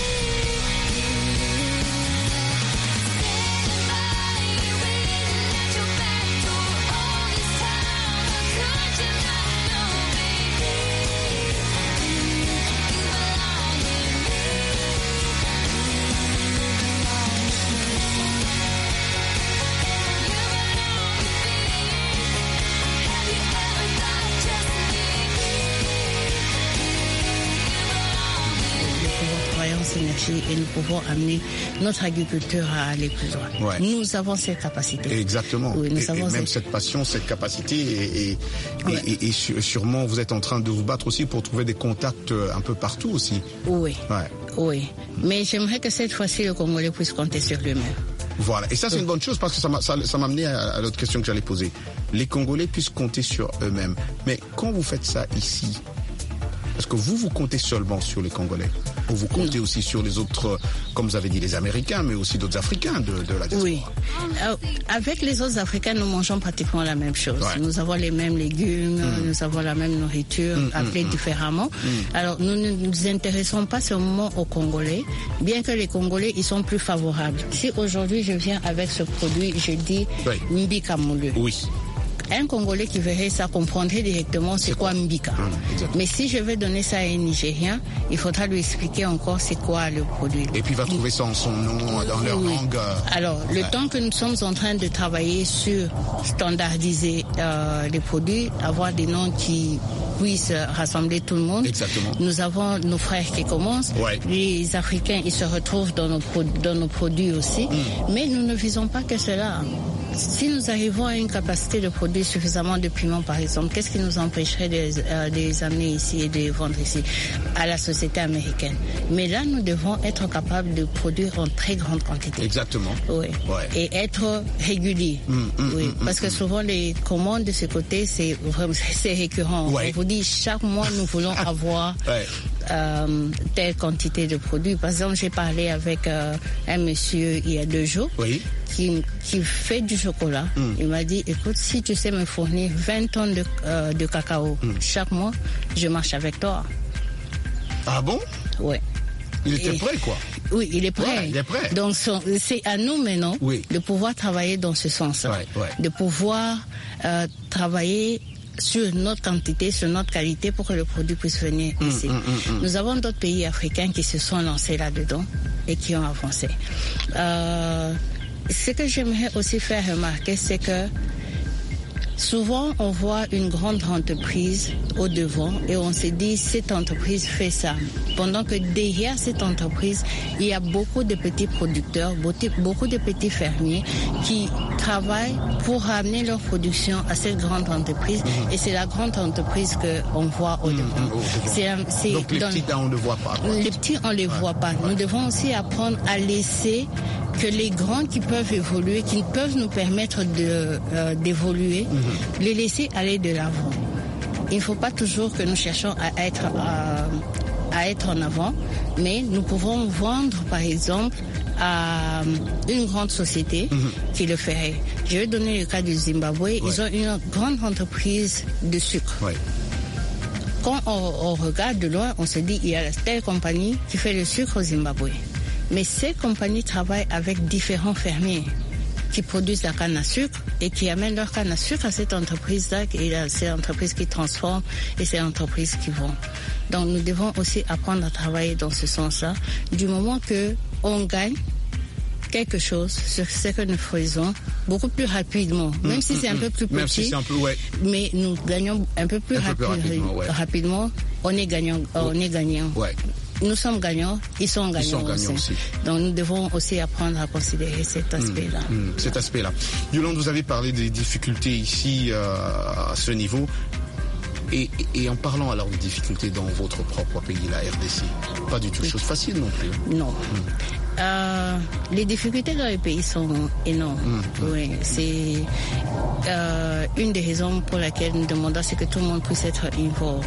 Énergie et nous pouvons amener notre agriculture à aller plus loin. Ouais. Nous avons cette capacité. Exactement. Oui, nous et, avons et même cette... cette passion, cette capacité, et, et, ouais. et, et, et sûrement vous êtes en train de vous battre aussi pour trouver des contacts un peu partout aussi. Oui. Ouais. Oui. Mais j'aimerais que cette fois-ci le Congolais puisse compter sur lui-même. Voilà. Et ça, c'est oui. une bonne chose parce que ça m'a, ça, ça m'a amené à, à l'autre question que j'allais poser. Les Congolais puissent compter sur eux-mêmes. Mais quand vous faites ça ici, est-ce que vous, vous comptez seulement sur les Congolais ou vous comptez non. aussi sur les autres, comme vous avez dit, les Américains, mais aussi d'autres Africains de, de la diaspora? Oui. Euh, avec les autres Africains, nous mangeons pratiquement la même chose. Ouais. Nous avons les mêmes légumes, mmh. nous avons la même nourriture, mmh, appelée mmh, différemment. Mmh. Alors, nous ne nous intéressons pas seulement aux Congolais, bien que les Congolais, ils sont plus favorables. Si aujourd'hui, je viens avec ce produit, je dis oui. Mbika Moulou. Oui. Un Congolais qui verrait ça comprendrait directement c'est, c'est quoi Mbika. Mmh, Mais si je vais donner ça à un Nigérien, il faudra lui expliquer encore c'est quoi le produit. Et puis il va trouver ça en son nom, dans leur oui. langue. Alors, le ouais. temps que nous sommes en train de travailler sur standardiser euh, les produits, avoir des noms qui puissent rassembler tout le monde. Exactement. Nous avons nos frères qui commencent. Ouais. Les Africains, ils se retrouvent dans nos, pro- dans nos produits aussi. Mmh. Mais nous ne visons pas que cela. Si nous arrivons à une capacité de produire suffisamment de piments, par exemple, qu'est-ce qui nous empêcherait de, euh, de les amener ici et de les vendre ici à la société américaine? Mais là, nous devons être capables de produire en très grande quantité. Exactement. Oui. Ouais. Et être régulier. Mmh, mmh, oui. Mmh, Parce mmh, que souvent, les commandes de ce côté, c'est vraiment c'est récurrent. Ouais. On vous dit, chaque mois, nous voulons avoir ouais. euh, telle quantité de produits. Par exemple, j'ai parlé avec euh, un monsieur il y a deux jours. Oui. Qui, qui fait du chocolat. Mm. Il m'a dit, écoute, si tu sais me fournir vingt tonnes de, euh, de cacao mm. chaque mois, je marche avec toi. Ah bon? Oui. Il était Et, prêt, quoi? Oui, il est prêt. Ouais, il est prêt. Donc, son, c'est à nous maintenant oui. de pouvoir travailler dans ce sens-là. Ouais, ouais. De pouvoir euh, travailler sur notre quantité, sur notre qualité pour que le produit puisse venir mmh, ici. Mmh, mmh. Nous avons d'autres pays africains qui se sont lancés là-dedans et qui ont avancé. Euh, Ce que j'aimerais aussi faire remarquer, c'est que souvent on voit une grande entreprise au devant et on se dit cette entreprise fait ça. Pendant que derrière cette entreprise, il y a beaucoup de petits producteurs, beaucoup de petits fermiers qui travaillent pour amener leur production à cette grande entreprise mmh. et c'est la grande entreprise qu'on voit au devant. Mmh, mmh, c'est, c'est Donc les dans, petits, on ne les voit pas. Quoi. Les petits, on ne les ouais. voit pas. Ouais. Nous devons aussi apprendre à laisser que les grands qui peuvent évoluer, qui peuvent nous permettre de, euh, d'évoluer, mmh. les laisser aller de l'avant. Il ne faut pas toujours que nous cherchions à être, à, à être en avant, mais nous pouvons vendre, par exemple, à une grande société mmh. qui le ferait. Je vais donner le cas du Zimbabwe. Ouais. Ils ont une grande entreprise de sucre. Ouais. Quand on, on regarde de loin, on se dit il y a telle compagnie qui fait le sucre au Zimbabwe. Mais ces compagnies travaillent avec différents fermiers qui produisent la canne à sucre et qui amènent leur canne à sucre à cette entreprise-là, et c'est l'entreprise qui transforme et c'est l'entreprise qui vend. Donc nous devons aussi apprendre à travailler dans ce sens-là, du moment que on gagne quelque chose sur ce que nous faisons beaucoup plus rapidement, même mmh, si c'est mmh, un peu plus petit, si un peu, ouais. mais nous gagnons un peu plus, un rapi- peu plus rapidement, ouais. rapidement, on est gagnant, oh. on est gagnant. Ouais. Nous sommes gagnants, ils sont gagnants, ils sont gagnants aussi. aussi. Donc nous devons aussi apprendre à considérer cet aspect-là. Mmh, mmh, cet aspect-là. Yolande, vous avez parlé des difficultés ici euh, à ce niveau. Et, et, et en parlant alors des difficultés dans votre propre pays, la R D C, pas du tout oui. chose facile non plus. Non. Mmh. Euh, les difficultés dans le pays sont énormes. Mmh. Oui, c'est euh, une des raisons pour laquelle nous demandons c'est que tout le monde puisse être involvé.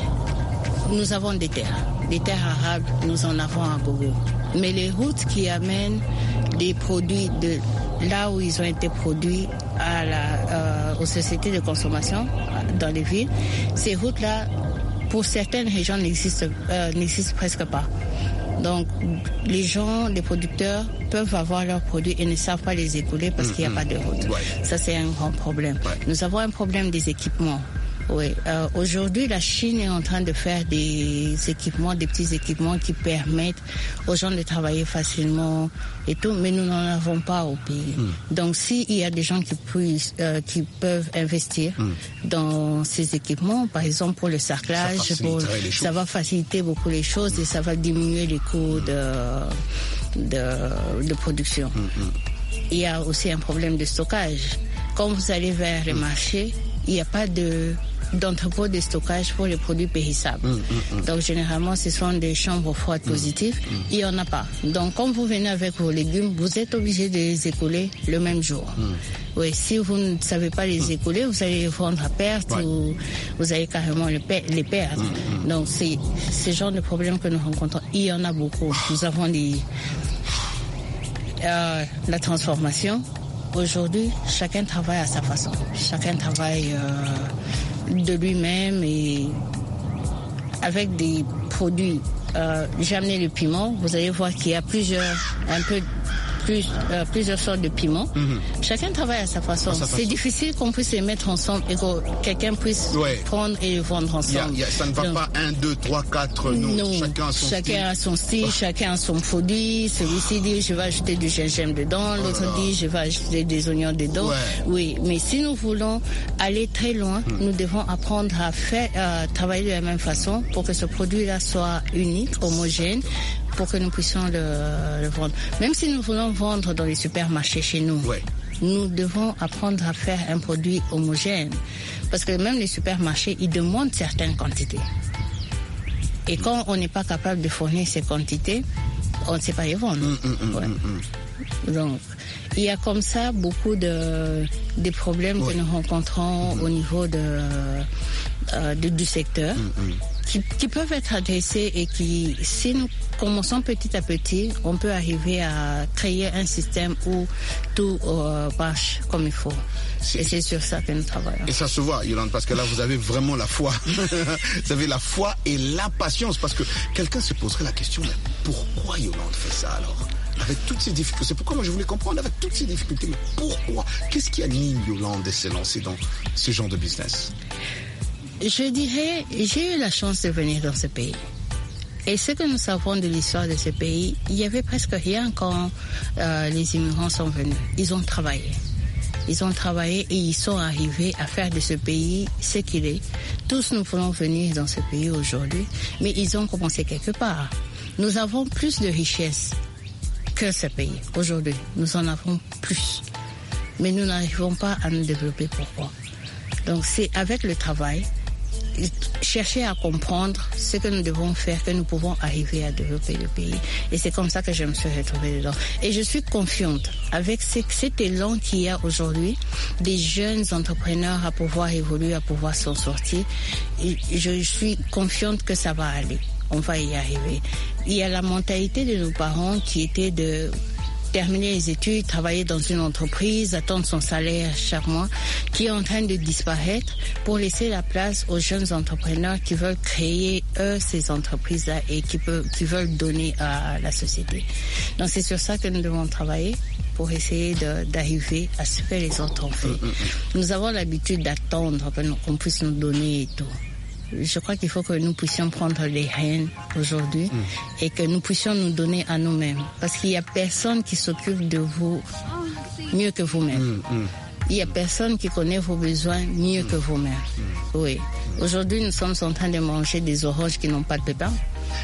Nous avons des terres, des terres arables, nous en avons à gogo. Mais les routes qui amènent des produits de là où ils ont été produits à la, euh, aux sociétés de consommation dans les villes, ces routes-là pour certaines régions, n'existe, euh, n'existe presque pas. Donc, les gens, les producteurs peuvent avoir leurs produits et ne savent pas les écouler parce mmh, qu'il n'y a mmh. pas de route. Ouais. Ça, c'est un grand problème. Ouais. Nous avons un problème des équipements. Oui. Euh, aujourd'hui, la Chine est en train de faire des équipements, des petits équipements qui permettent aux gens de travailler facilement et tout, mais nous n'en avons pas au pays. Mm. Donc, s'il y a des gens qui, puissent, euh, qui peuvent investir mm. dans ces équipements, par exemple pour le sarclage, ça, pour, ça va faciliter beaucoup les choses mm. et ça va diminuer les coûts mm. de, de, de production. Mm. Il y a aussi un problème de stockage. Quand vous allez vers les mm. marchés, il n'y a pas de d'entrepôt de stockage pour les produits périssables. Mmh, mmh, mmh. Donc, généralement, ce sont des chambres froides positives. Mmh, mmh. Il n'y en a pas. Donc, quand vous venez avec vos légumes, vous êtes obligé de les écouler le même jour. Mmh. Oui, si vous ne savez pas les mmh. écouler, vous allez les vendre à perte ouais. ou vous allez carrément les, per- les perdre. Mmh, mmh. Donc, c'est ce genre de problème que nous rencontrons. Il y en a beaucoup. Nous avons des, euh, la transformation. Aujourd'hui, chacun travaille à sa façon. Chacun travaille euh, de lui-même et avec des produits. Euh, j'ai amené le piment. Vous allez voir qu'il y a plusieurs, un peu plus, euh, plusieurs sortes de piments. Mm-hmm. Chacun travaille à sa façon. À sa façon. C'est difficile qu'on puisse les mettre ensemble et que quelqu'un puisse ouais. prendre et les vendre ensemble. Y a, y a, ça ne va Donc, pas un, deux, trois, quatre, non. non. Chacun a son chacun style. a son style, oh. chacun a son produit. Celui-ci dit je vais ajouter du gingembre dedans, oh l'autre dit je vais ajouter des oignons dedans. Ouais. Oui, mais si nous voulons aller très loin, mm. nous devons apprendre à faire, euh, travailler de la même façon pour que ce produit-là soit unique, homogène, pour que nous puissions le, le vendre. Même si nous voulons vendre dans les supermarchés chez nous, ouais. nous devons apprendre à faire un produit homogène. Parce que même les supermarchés, ils demandent certaines quantités. Et quand on n'est pas capable de fournir ces quantités, on ne sait pas les vendre. Mmh, mmh, ouais. mmh. Donc, il y a comme ça beaucoup de, de problèmes ouais. que nous rencontrons mmh. au niveau de, euh, de, du secteur. Mmh. Qui, qui peuvent être adressés et qui, si nous commençons petit à petit, on peut arriver à créer un système où tout euh, marche comme il faut. C'est... Et c'est sur ça que nous travaillons. Et ça se voit, Yolande, parce que là, vous avez vraiment la foi. Vous avez la foi et la patience, parce que quelqu'un se poserait la question, mais pourquoi Yolande fait ça alors ? Avec toutes ces difficultés, c'est pourquoi moi je voulais comprendre, avec toutes ces difficultés, mais pourquoi ? Qu'est-ce qui anime Yolande de se lancer dans ce genre de business ? Je dirais, j'ai eu la chance de venir dans ce pays. Et ce que nous savons de l'histoire de ce pays, il y avait presque rien quand euh, les immigrants sont venus. Ils ont travaillé. Ils ont travaillé et ils sont arrivés à faire de ce pays ce qu'il est. Tous nous voulons venir dans ce pays aujourd'hui, mais ils ont commencé quelque part. Nous avons plus de richesses que ce pays aujourd'hui. Nous en avons plus. Mais nous n'arrivons pas à nous développer. Pourquoi ? Donc c'est avec le travail, chercher à comprendre ce que nous devons faire, que nous pouvons arriver à développer le pays. Et c'est comme ça que je me suis retrouvée dedans. Et je suis confiante avec cet élan qu'il y a aujourd'hui, des jeunes entrepreneurs à pouvoir évoluer, à pouvoir s'en sortir. Et je suis confiante que ça va aller. On va y arriver. Il y a la mentalité de nos parents qui était de terminer les études, travailler dans une entreprise, attendre son salaire chaque mois, qui est en train de disparaître pour laisser la place aux jeunes entrepreneurs qui veulent créer, eux, ces entreprises-là et qui, peuvent, qui veulent donner à la société. Donc c'est sur ça que nous devons travailler pour essayer de, d'arriver à ce que les autres ont fait. Nous avons l'habitude d'attendre que nous, qu'on puisse nous donner et tout. Je crois qu'il faut que nous puissions prendre les rênes aujourd'hui mmh. et que nous puissions nous donner à nous-mêmes. Parce qu'il n'y a personne qui s'occupe de vous mieux que vous-même. Mmh, mmh. Il n'y a personne qui connaît vos besoins mieux mmh. que vous-même. Mmh. Oui. Aujourd'hui, nous sommes en train de manger des oranges qui n'ont pas de pépins.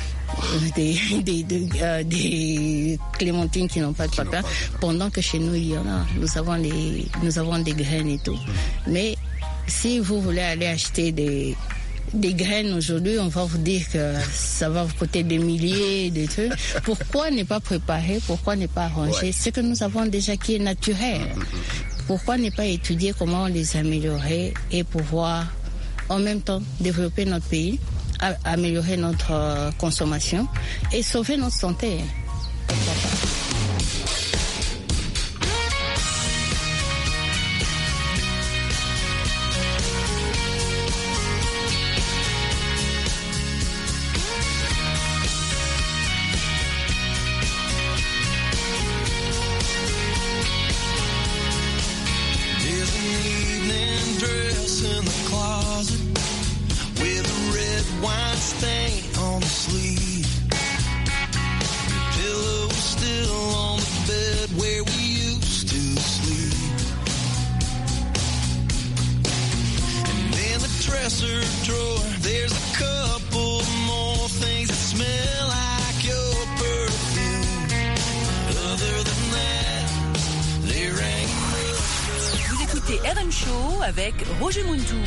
Des, des, des, euh, des clémentines qui n'ont pas de pépins. Pendant que chez nous, il y en a. Nous avons, les, nous avons des graines et tout. Mmh. Mais si vous voulez aller acheter des... des graines aujourd'hui, on va vous dire que ça va vous coûter des milliers de trucs. Pourquoi ne pas préparer? Pourquoi ne pas arranger ouais. ce que nous avons déjà qui est naturel? Pourquoi ne pas étudier comment les améliorer et pouvoir en même temps développer notre pays, améliorer notre consommation et sauver notre santé? Pourquoi pas? dresser drawer, there's a couple more things that smell like your perfume. Other than that, there ain't much. Vous écoutez R M Show avec Roger Muntou.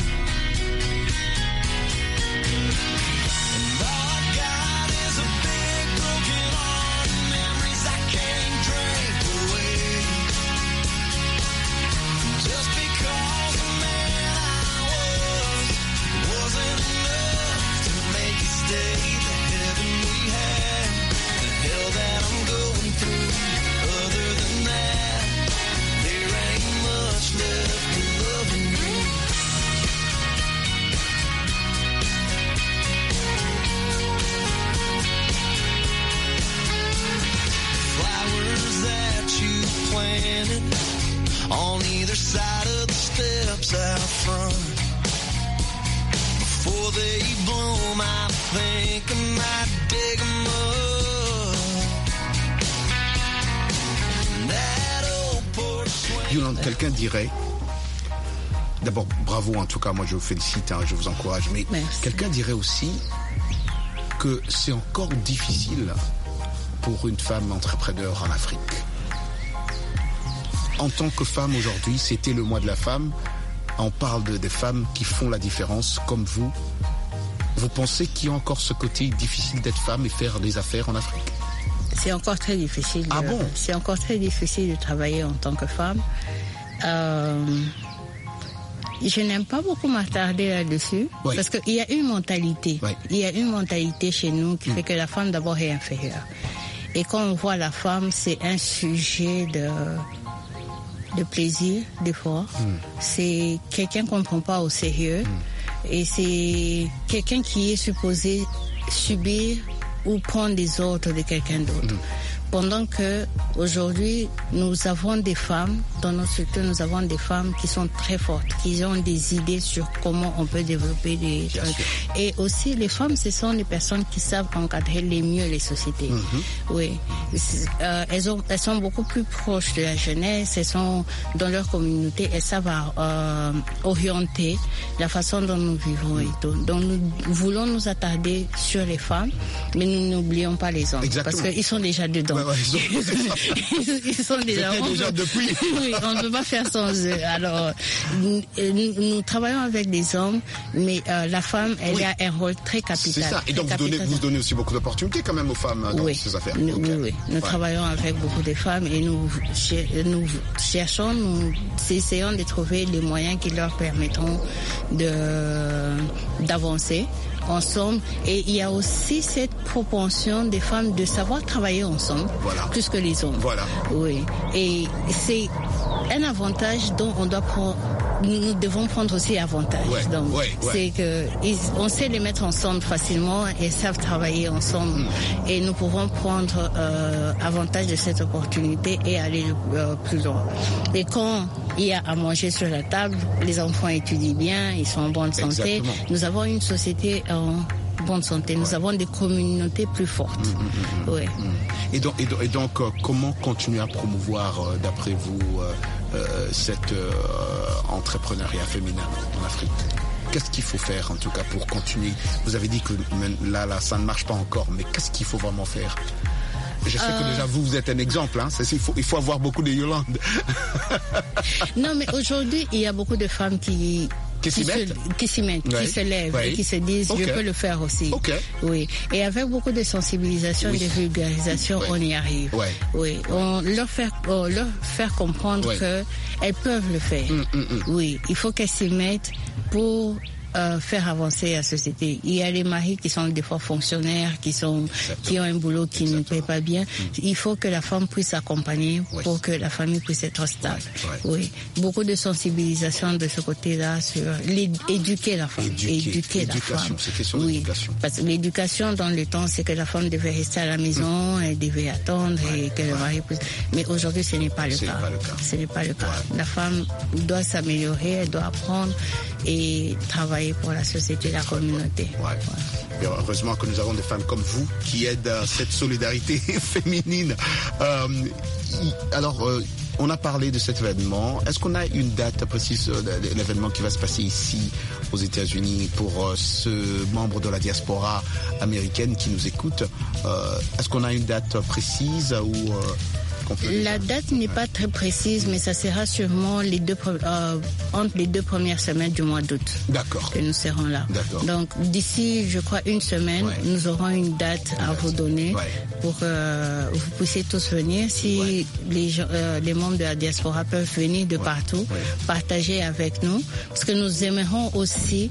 On either side of the steps out front. Before they bloom, I think I might dig them up. That old porch swing. Yolande, quelqu'un dirait, d'abord bravo en tout cas, moi je vous félicite, hein, je vous encourage, mais Merci. Quelqu'un dirait aussi que c'est encore difficile pour une femme entrepreneur en Afrique. En tant que femme aujourd'hui, c'était le mois de la femme. On parle de, des femmes qui font la différence, comme vous. Vous pensez qu'il y a encore ce côté difficile d'être femme et faire des affaires en Afrique? C'est encore très difficile. Ah de, bon? C'est encore très difficile de travailler en tant que femme. Euh, je n'aime pas beaucoup m'attarder là-dessus, Oui. parce qu'il y a une mentalité. Oui. Il y a une mentalité chez nous qui mm. fait que la femme d'abord est inférieure. Et quand on voit la femme, c'est un sujet de... de plaisir, d'effort. Mm. C'est quelqu'un qu'on ne prend pas au sérieux. Mm. Et c'est quelqu'un qui est supposé subir ou prendre des ordres de quelqu'un d'autre. Mm. Pendant que aujourd'hui, nous avons des femmes, dans notre structure, nous avons des femmes qui sont très fortes, qui ont des idées sur comment on peut développer des trucs. Et aussi, les femmes, ce sont des personnes qui savent encadrer les mieux les sociétés. Mm-hmm. Oui. Euh, elles, ont, elles sont beaucoup plus proches de la jeunesse, elles sont dans leur communauté, elles savent euh, orienter la façon dont nous vivons et tout. Donc, nous voulons nous attarder sur les femmes, mais nous n'oublions pas les hommes. Exactement. Parce qu'ils sont déjà dedans. Ouais, ouais, ils, sont... ils sont déjà, on déjà peut... depuis. Oui, on ne peut pas faire sans eux. Alors, nous, nous travaillons avec des hommes, mais euh, la femme, elle oui. a un rôle très capital. C'est ça. Et donc, vous donnez, vous donnez aussi beaucoup d'opportunités quand même aux femmes dans oui. ces affaires. Nous, okay. Oui, oui. Nous ouais. travaillons avec beaucoup de femmes et nous, nous cherchons, nous essayons de trouver les moyens qui leur permettront de, d'avancer ensemble. Et il y a aussi cette propension des femmes de savoir travailler ensemble, voilà. plus que les hommes. Voilà. Oui. Et c'est un avantage dont on doit prendre, nous devons prendre aussi avantage. Ouais, Donc, ouais, ouais. c'est que ils, on sait les mettre ensemble facilement et savent travailler ensemble. Mm. Et nous pouvons prendre euh, avantage de cette opportunité et aller euh, plus loin. Et quand il y a à manger sur la table, les enfants étudient bien, ils sont en bonne santé. Exactement. Nous avons une société en bonne santé. Nous ouais. avons des communautés plus fortes. Mmh, mmh, mmh. Ouais. Et donc, et donc, et donc euh, comment continuer à promouvoir, euh, d'après vous, euh, euh, cet euh, entrepreneuriat féminin en Afrique? Qu'est-ce qu'il faut faire, en tout cas, pour continuer? Vous avez dit que là, là, ça ne marche pas encore, mais qu'est-ce qu'il faut vraiment faire? Je sais euh... que déjà vous, vous êtes un exemple. Hein. C'est, il, faut, il faut avoir beaucoup de Yolande. Non, mais aujourd'hui, il y a beaucoup de femmes qui... Qui s'y mettent, se, qui, s'y mettent ouais. qui se lèvent ouais. et qui se disent okay. je peux le faire aussi. Okay. Oui. Et avec beaucoup de sensibilisation, oui. de vulgarisation, ouais. on y arrive. Ouais. Oui. On leur faire, on leur faire comprendre ouais. que elles peuvent le faire. Mm, mm, mm. Oui. Il faut qu'elles s'y mettent pour Euh, faire avancer la société. Il y a les maris qui sont des fois fonctionnaires, qui sont, Exactement. qui ont un boulot qui Exactement. ne paye pas bien. Mmh. Il faut que la femme puisse accompagner oui. pour que la famille puisse être stable. Ouais. Ouais. Oui. Beaucoup de sensibilisation de ce côté-là sur éduquer la femme. Éduquer, éduquer la femme. C'est question oui. d'éducation. Parce que l'éducation dans le temps, c'est que la femme devait rester à la maison, mmh. elle devait attendre ouais. et que ouais. le mari puisse. Mais aujourd'hui, ce n'est pas le c'est cas. Pas le cas. Ce n'est pas le cas. Ouais. La femme doit s'améliorer, elle doit apprendre et travailler pour la société, la communauté. Ouais. Ouais. Et heureusement que nous avons des femmes comme vous qui aident à cette solidarité féminine. Euh, alors, euh, on a parlé de cet événement. Est-ce qu'on a une date précise de l'événement qui va se passer ici aux États-Unis pour euh, ce membre de la diaspora américaine qui nous écoute? euh, Est-ce qu'on a une date précise ou euh, La date n'est pas très précise, mais ça sera sûrement les deux, euh, entre les deux premières semaines du mois d'août. D'accord. Que nous serons là. D'accord. Donc d'ici, je crois, une semaine, ouais. nous aurons une date une à date. vous donner ouais. pour que euh, vous puissiez tous venir. Si ouais. les, gens, euh, les membres de la diaspora peuvent venir de ouais. partout, ouais. partager avec nous, parce que nous aimerons aussi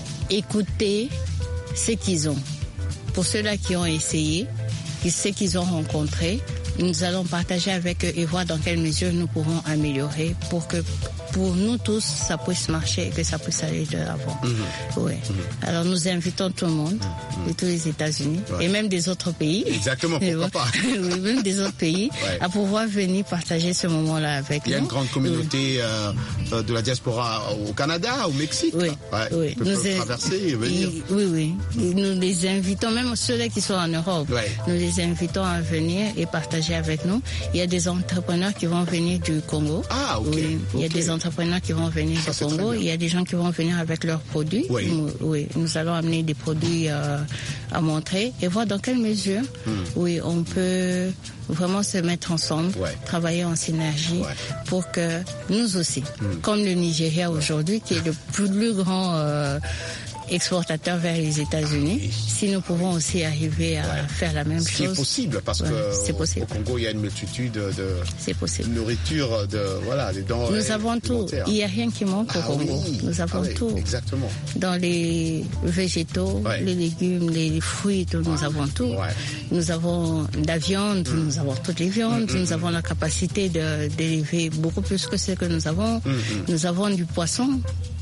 écouter ce qu'ils ont. Pour ceux-là qui ont essayé, ceux qu'ils ont rencontrés, nous allons partager avec eux et voir dans quelle mesure nous pourrons améliorer pour que pour nous tous ça puisse marcher et que ça puisse aller de l'avant. Mmh. Ouais. Mmh. Alors nous invitons tout le monde mmh. de tous les États-Unis ouais. et même des autres pays. Exactement, pourquoi pas. Oui, même des autres pays ouais. à pouvoir venir partager ce moment-là avec nous. Il y a une grande communauté oui. euh, de la diaspora au Canada, au Mexique. Oui, ouais. oui. Nous peuvent traverser et venir. Oui, oui. Mmh. Nous les invitons, même ceux-là qui sont en Europe, ouais. nous les invitons à venir et partager avec nous. Il y a des entrepreneurs qui vont venir du Congo. Ah, ok. Oui. Il y a okay. des entrepreneurs qui vont venir Ça, du Congo. Il y a des gens qui vont venir avec leurs produits. Oui. Nous, oui. Nous allons amener des produits euh, à montrer et voir dans quelle mesure, mm. oui, on peut vraiment se mettre ensemble, ouais. travailler en synergie ouais. pour que nous aussi, mm. comme le Nigeria aujourd'hui, qui est le plus grand euh, exportateur vers les États-Unis, ah, oui. si nous pouvons aussi arriver à ouais. faire la même Ce chose. Ce qui est possible, parce ouais, que possible. Au Congo, il y a une multitude de, c'est possible. de nourriture, de voilà, des denrées. Nous avons tout. Il n'y a rien qui manque au ah, Congo. Oui. Nous avons ah, oui. tout. Exactement. Dans les végétaux, ouais. les légumes, les fruits, tout, nous ouais. avons tout. Ouais. Nous avons de la viande, mm. nous avons toutes les viandes, mm, mm, nous mm. avons la capacité de d'élever beaucoup plus que ce que nous avons. Mm, mm. Nous avons du poisson.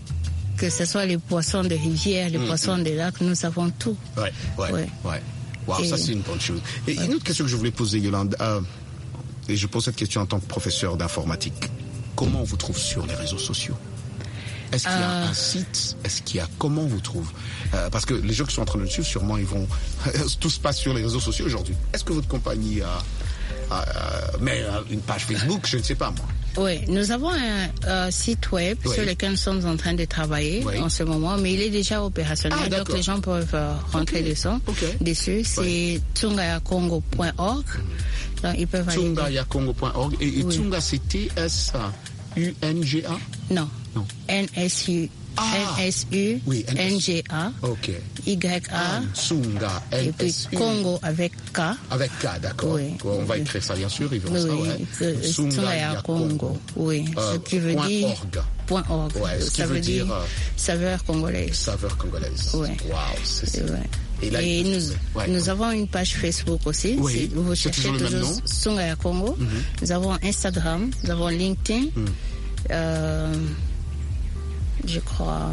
Que ce soit les poissons de rivière, les mmh, poissons mmh. des lacs, nous avons tout. Ouais, ouais, ouais. ouais. Wow, et ça c'est une bonne chose. Et ouais. une autre question que je voulais poser, Yolande, euh, et je pose cette question en tant que professeur d'informatique. Comment on vous trouve sur les réseaux sociaux? Est-ce qu'il y a euh... un site? Est-ce qu'il y a... Comment on vous trouve? euh, Parce que les gens qui sont en train de le suivre, sûrement, ils vont... Tout se passe sur les réseaux sociaux aujourd'hui. Est-ce que votre compagnie a, a, a... met une page Facebook? Je ne sais pas, moi. Oui, nous avons un euh, site web oui. sur lequel nous sommes en train de travailler oui. en ce moment, mais il est déjà opérationnel, ah, donc les gens peuvent euh, rentrer okay. dessus. Okay. dessus. C'est oui. tsungayakongo point org. Donc ils peuvent aller. tsungayakongo point org. Et, et oui. Tsunga, c'est T S U N G A? Non. non. N S U. Ah. N S U oui, N G A ok. Y A ah, Tsunga et puis Congo avec K avec K, d'accord oui. On va écrire ça bien sûr, ils verront oui. ça ouais. Tsunga Congo oui euh, ce qui veut point dire org. Point org ouais, ce qui ça veut dire, dire euh, saveur congolaise saveur congolaise ouais. Wow, c'est ça ouais. Et, là, et nous, ouais, nous ouais. avons une page Facebook aussi. Oui, vous cherchez toujours, toujours Tsunga Congo. Mm-hmm. Nous avons Instagram, nous avons LinkedIn. Mm. Euh, je crois.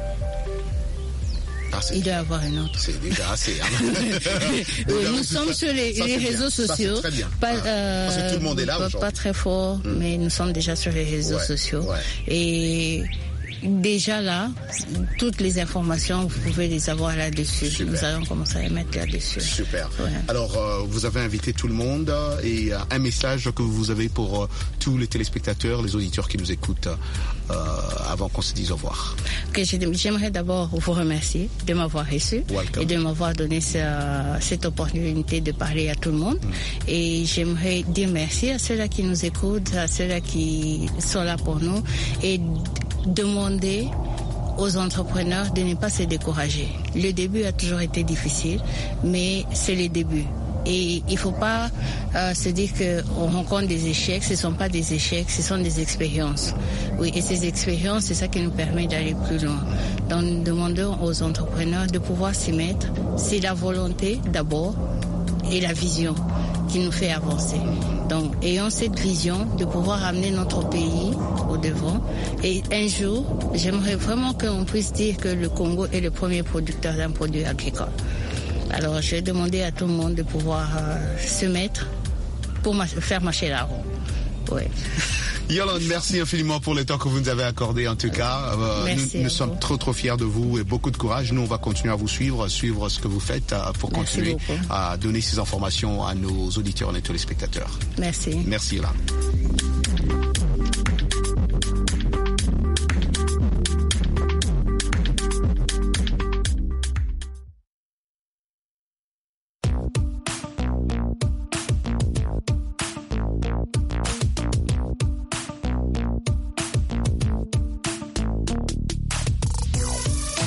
Ah, il doit y avoir un autre. C'est déjà assez. Hein. oui, nous sommes ça, sur les, les réseaux bien. sociaux. Ça, très bien. Pas, euh, Parce que tout le monde est là pas, pas très fort, mm. mais nous sommes déjà sur les réseaux ouais, sociaux. Ouais. Et déjà là, toutes les informations, vous pouvez les avoir là-dessus. Super. Nous allons commencer à les mettre là-dessus. Super. Ouais. Alors, euh, vous avez invité tout le monde euh, et euh, un message que vous avez pour euh, tous les téléspectateurs, les auditeurs qui nous écoutent euh, avant qu'on se dise au revoir. Okay, j'aimerais d'abord vous remercier de m'avoir reçu Welcome. et de m'avoir donné ce, cette opportunité de parler à tout le monde. Mm. Et j'aimerais dire merci à ceux-là qui nous écoutent, à ceux-là qui sont là pour nous et demander aux entrepreneurs de ne pas se décourager. Le début a toujours été difficile, mais c'est le début. Et il ne faut pas euh, se dire qu'on rencontre des échecs. Ce ne sont pas des échecs, ce sont des expériences. Oui, et ces expériences, c'est ça qui nous permet d'aller plus loin. Donc nous demandons aux entrepreneurs de pouvoir s'y mettre. C'est la volonté d'abord et la vision qui nous fait avancer. Donc, ayons cette vision de pouvoir amener notre pays au devant. Et un jour, j'aimerais vraiment qu'on puisse dire que le Congo est le premier producteur d'un produit agricole. Alors, je vais demander à tout le monde de pouvoir euh, se mettre pour ma- faire marcher la roue. Ouais. Yolande, merci infiniment pour le temps que vous nous avez accordé en tout cas. Euh, nous nous sommes vous. trop trop fiers de vous et beaucoup de courage. Nous, on va continuer à vous suivre, suivre ce que vous faites euh, pour merci continuer beaucoup. à donner ces informations à nos auditeurs et nos téléspectateurs. Merci. Merci Yolande.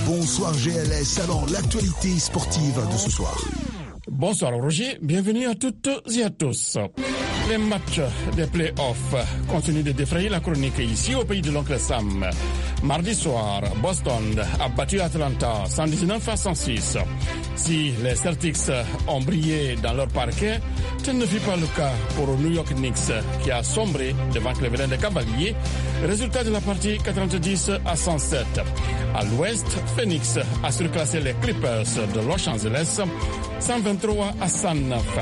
Bonsoir G L S. Alors, l'actualité sportive de ce soir. Bonsoir Roger, bienvenue à toutes et à tous. Les matchs des play-offs continuent de défrayer la chronique ici au pays de l'oncle Sam. Mardi soir, Boston a battu Atlanta cent dix-neuf à cent six. Si les Celtics ont brillé dans leur parquet, tel ne fut pas le cas pour New York Knicks qui a sombré devant Cleveland Cavaliers. Résultat de la partie quatre-vingt-dix à cent sept. À l'ouest, Phoenix a surclassé les Clippers de Los Angeles cent vingt-trois à cent neuf.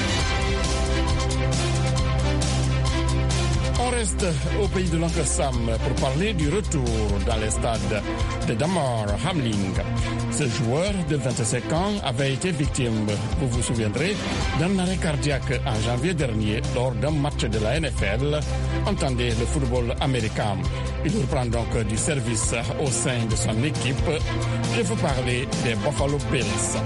On reste au pays de l'oncle Sam pour parler du retour dans les stades de Damar Hamlin. Ce joueur de vingt-cinq ans avait été victime, vous vous souviendrez, d'un arrêt cardiaque en janvier dernier lors d'un match de la N F L. Entendez le football américain. Il reprend donc du service au sein de son équipe. Je veux parler des Buffalo Bills.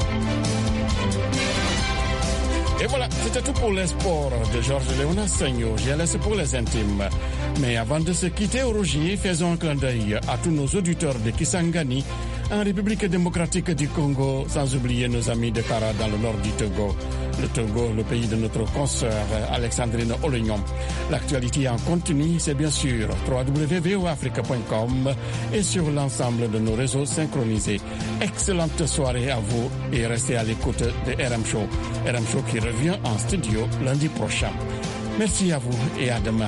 Et voilà, c'était tout pour les sports de Georges Léonard Sagno. J'ai laissé pour les intimes. Mais avant de se quitter au Roger, faisons un clin d'œil à tous nos auditeurs de Kisangani, en République démocratique du Congo, sans oublier nos amis de Kara dans le nord du Togo. Le Togo, le pays de notre consoeur Alexandrine Olignon. L'actualité en continu, c'est bien sûr w w w point v o africa point com et sur l'ensemble de nos réseaux synchronisés. Excellente soirée à vous et restez à l'écoute de R M Show. R M Show qui revient en studio lundi prochain. Merci à vous et à demain.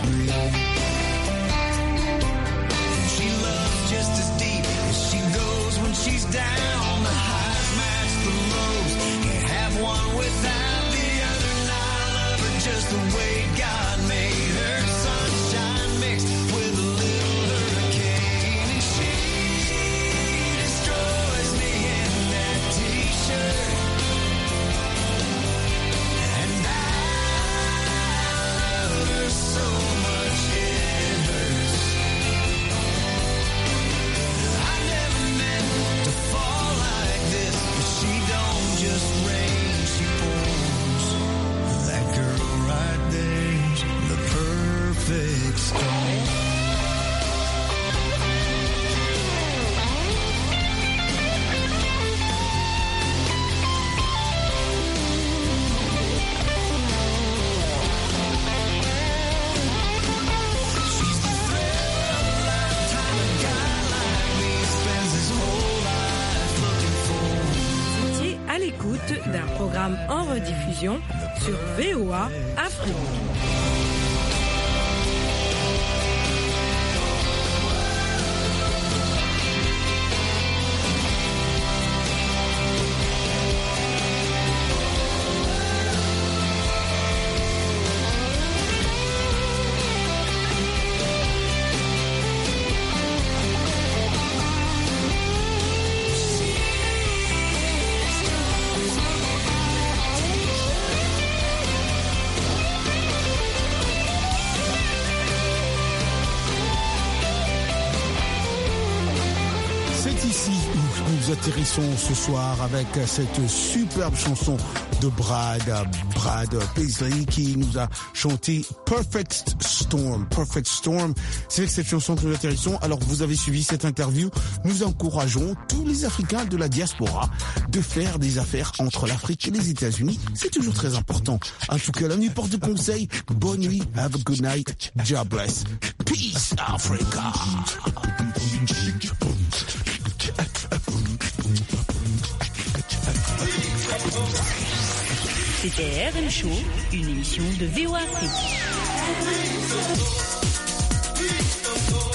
She's down, the highs match the lows. Can't have one without the other. Now I love her just the way God made her. Sunshine mixed with a little hurricane, and she destroys me in that t-shirt. And I love her so much it hurts. I never meant to fall like this, but she don't just rain, she pours. That girl right there's the perfect storm. She's the thrill of a lifetime. A guy like me spends his whole life looking for. Vous étiez à l'écoute d'un programme en rediffusion sur V O A Afrique. C'est ici où nous atterrissons ce soir avec cette superbe chanson de Brad, Brad Paisley qui nous a chanté Perfect Storm. Perfect Storm, c'est avec cette chanson que nous atterrissons. Alors vous avez suivi cette interview. Nous encourageons tous les Africains de la diaspora de faire des affaires entre l'Afrique et les États-Unis. C'est toujours très important. En tout cas, la nuit porte conseil. Bonne nuit, have a good night, God bless. Peace, Africa. C'était R M Show, une émission de V O A Afrique.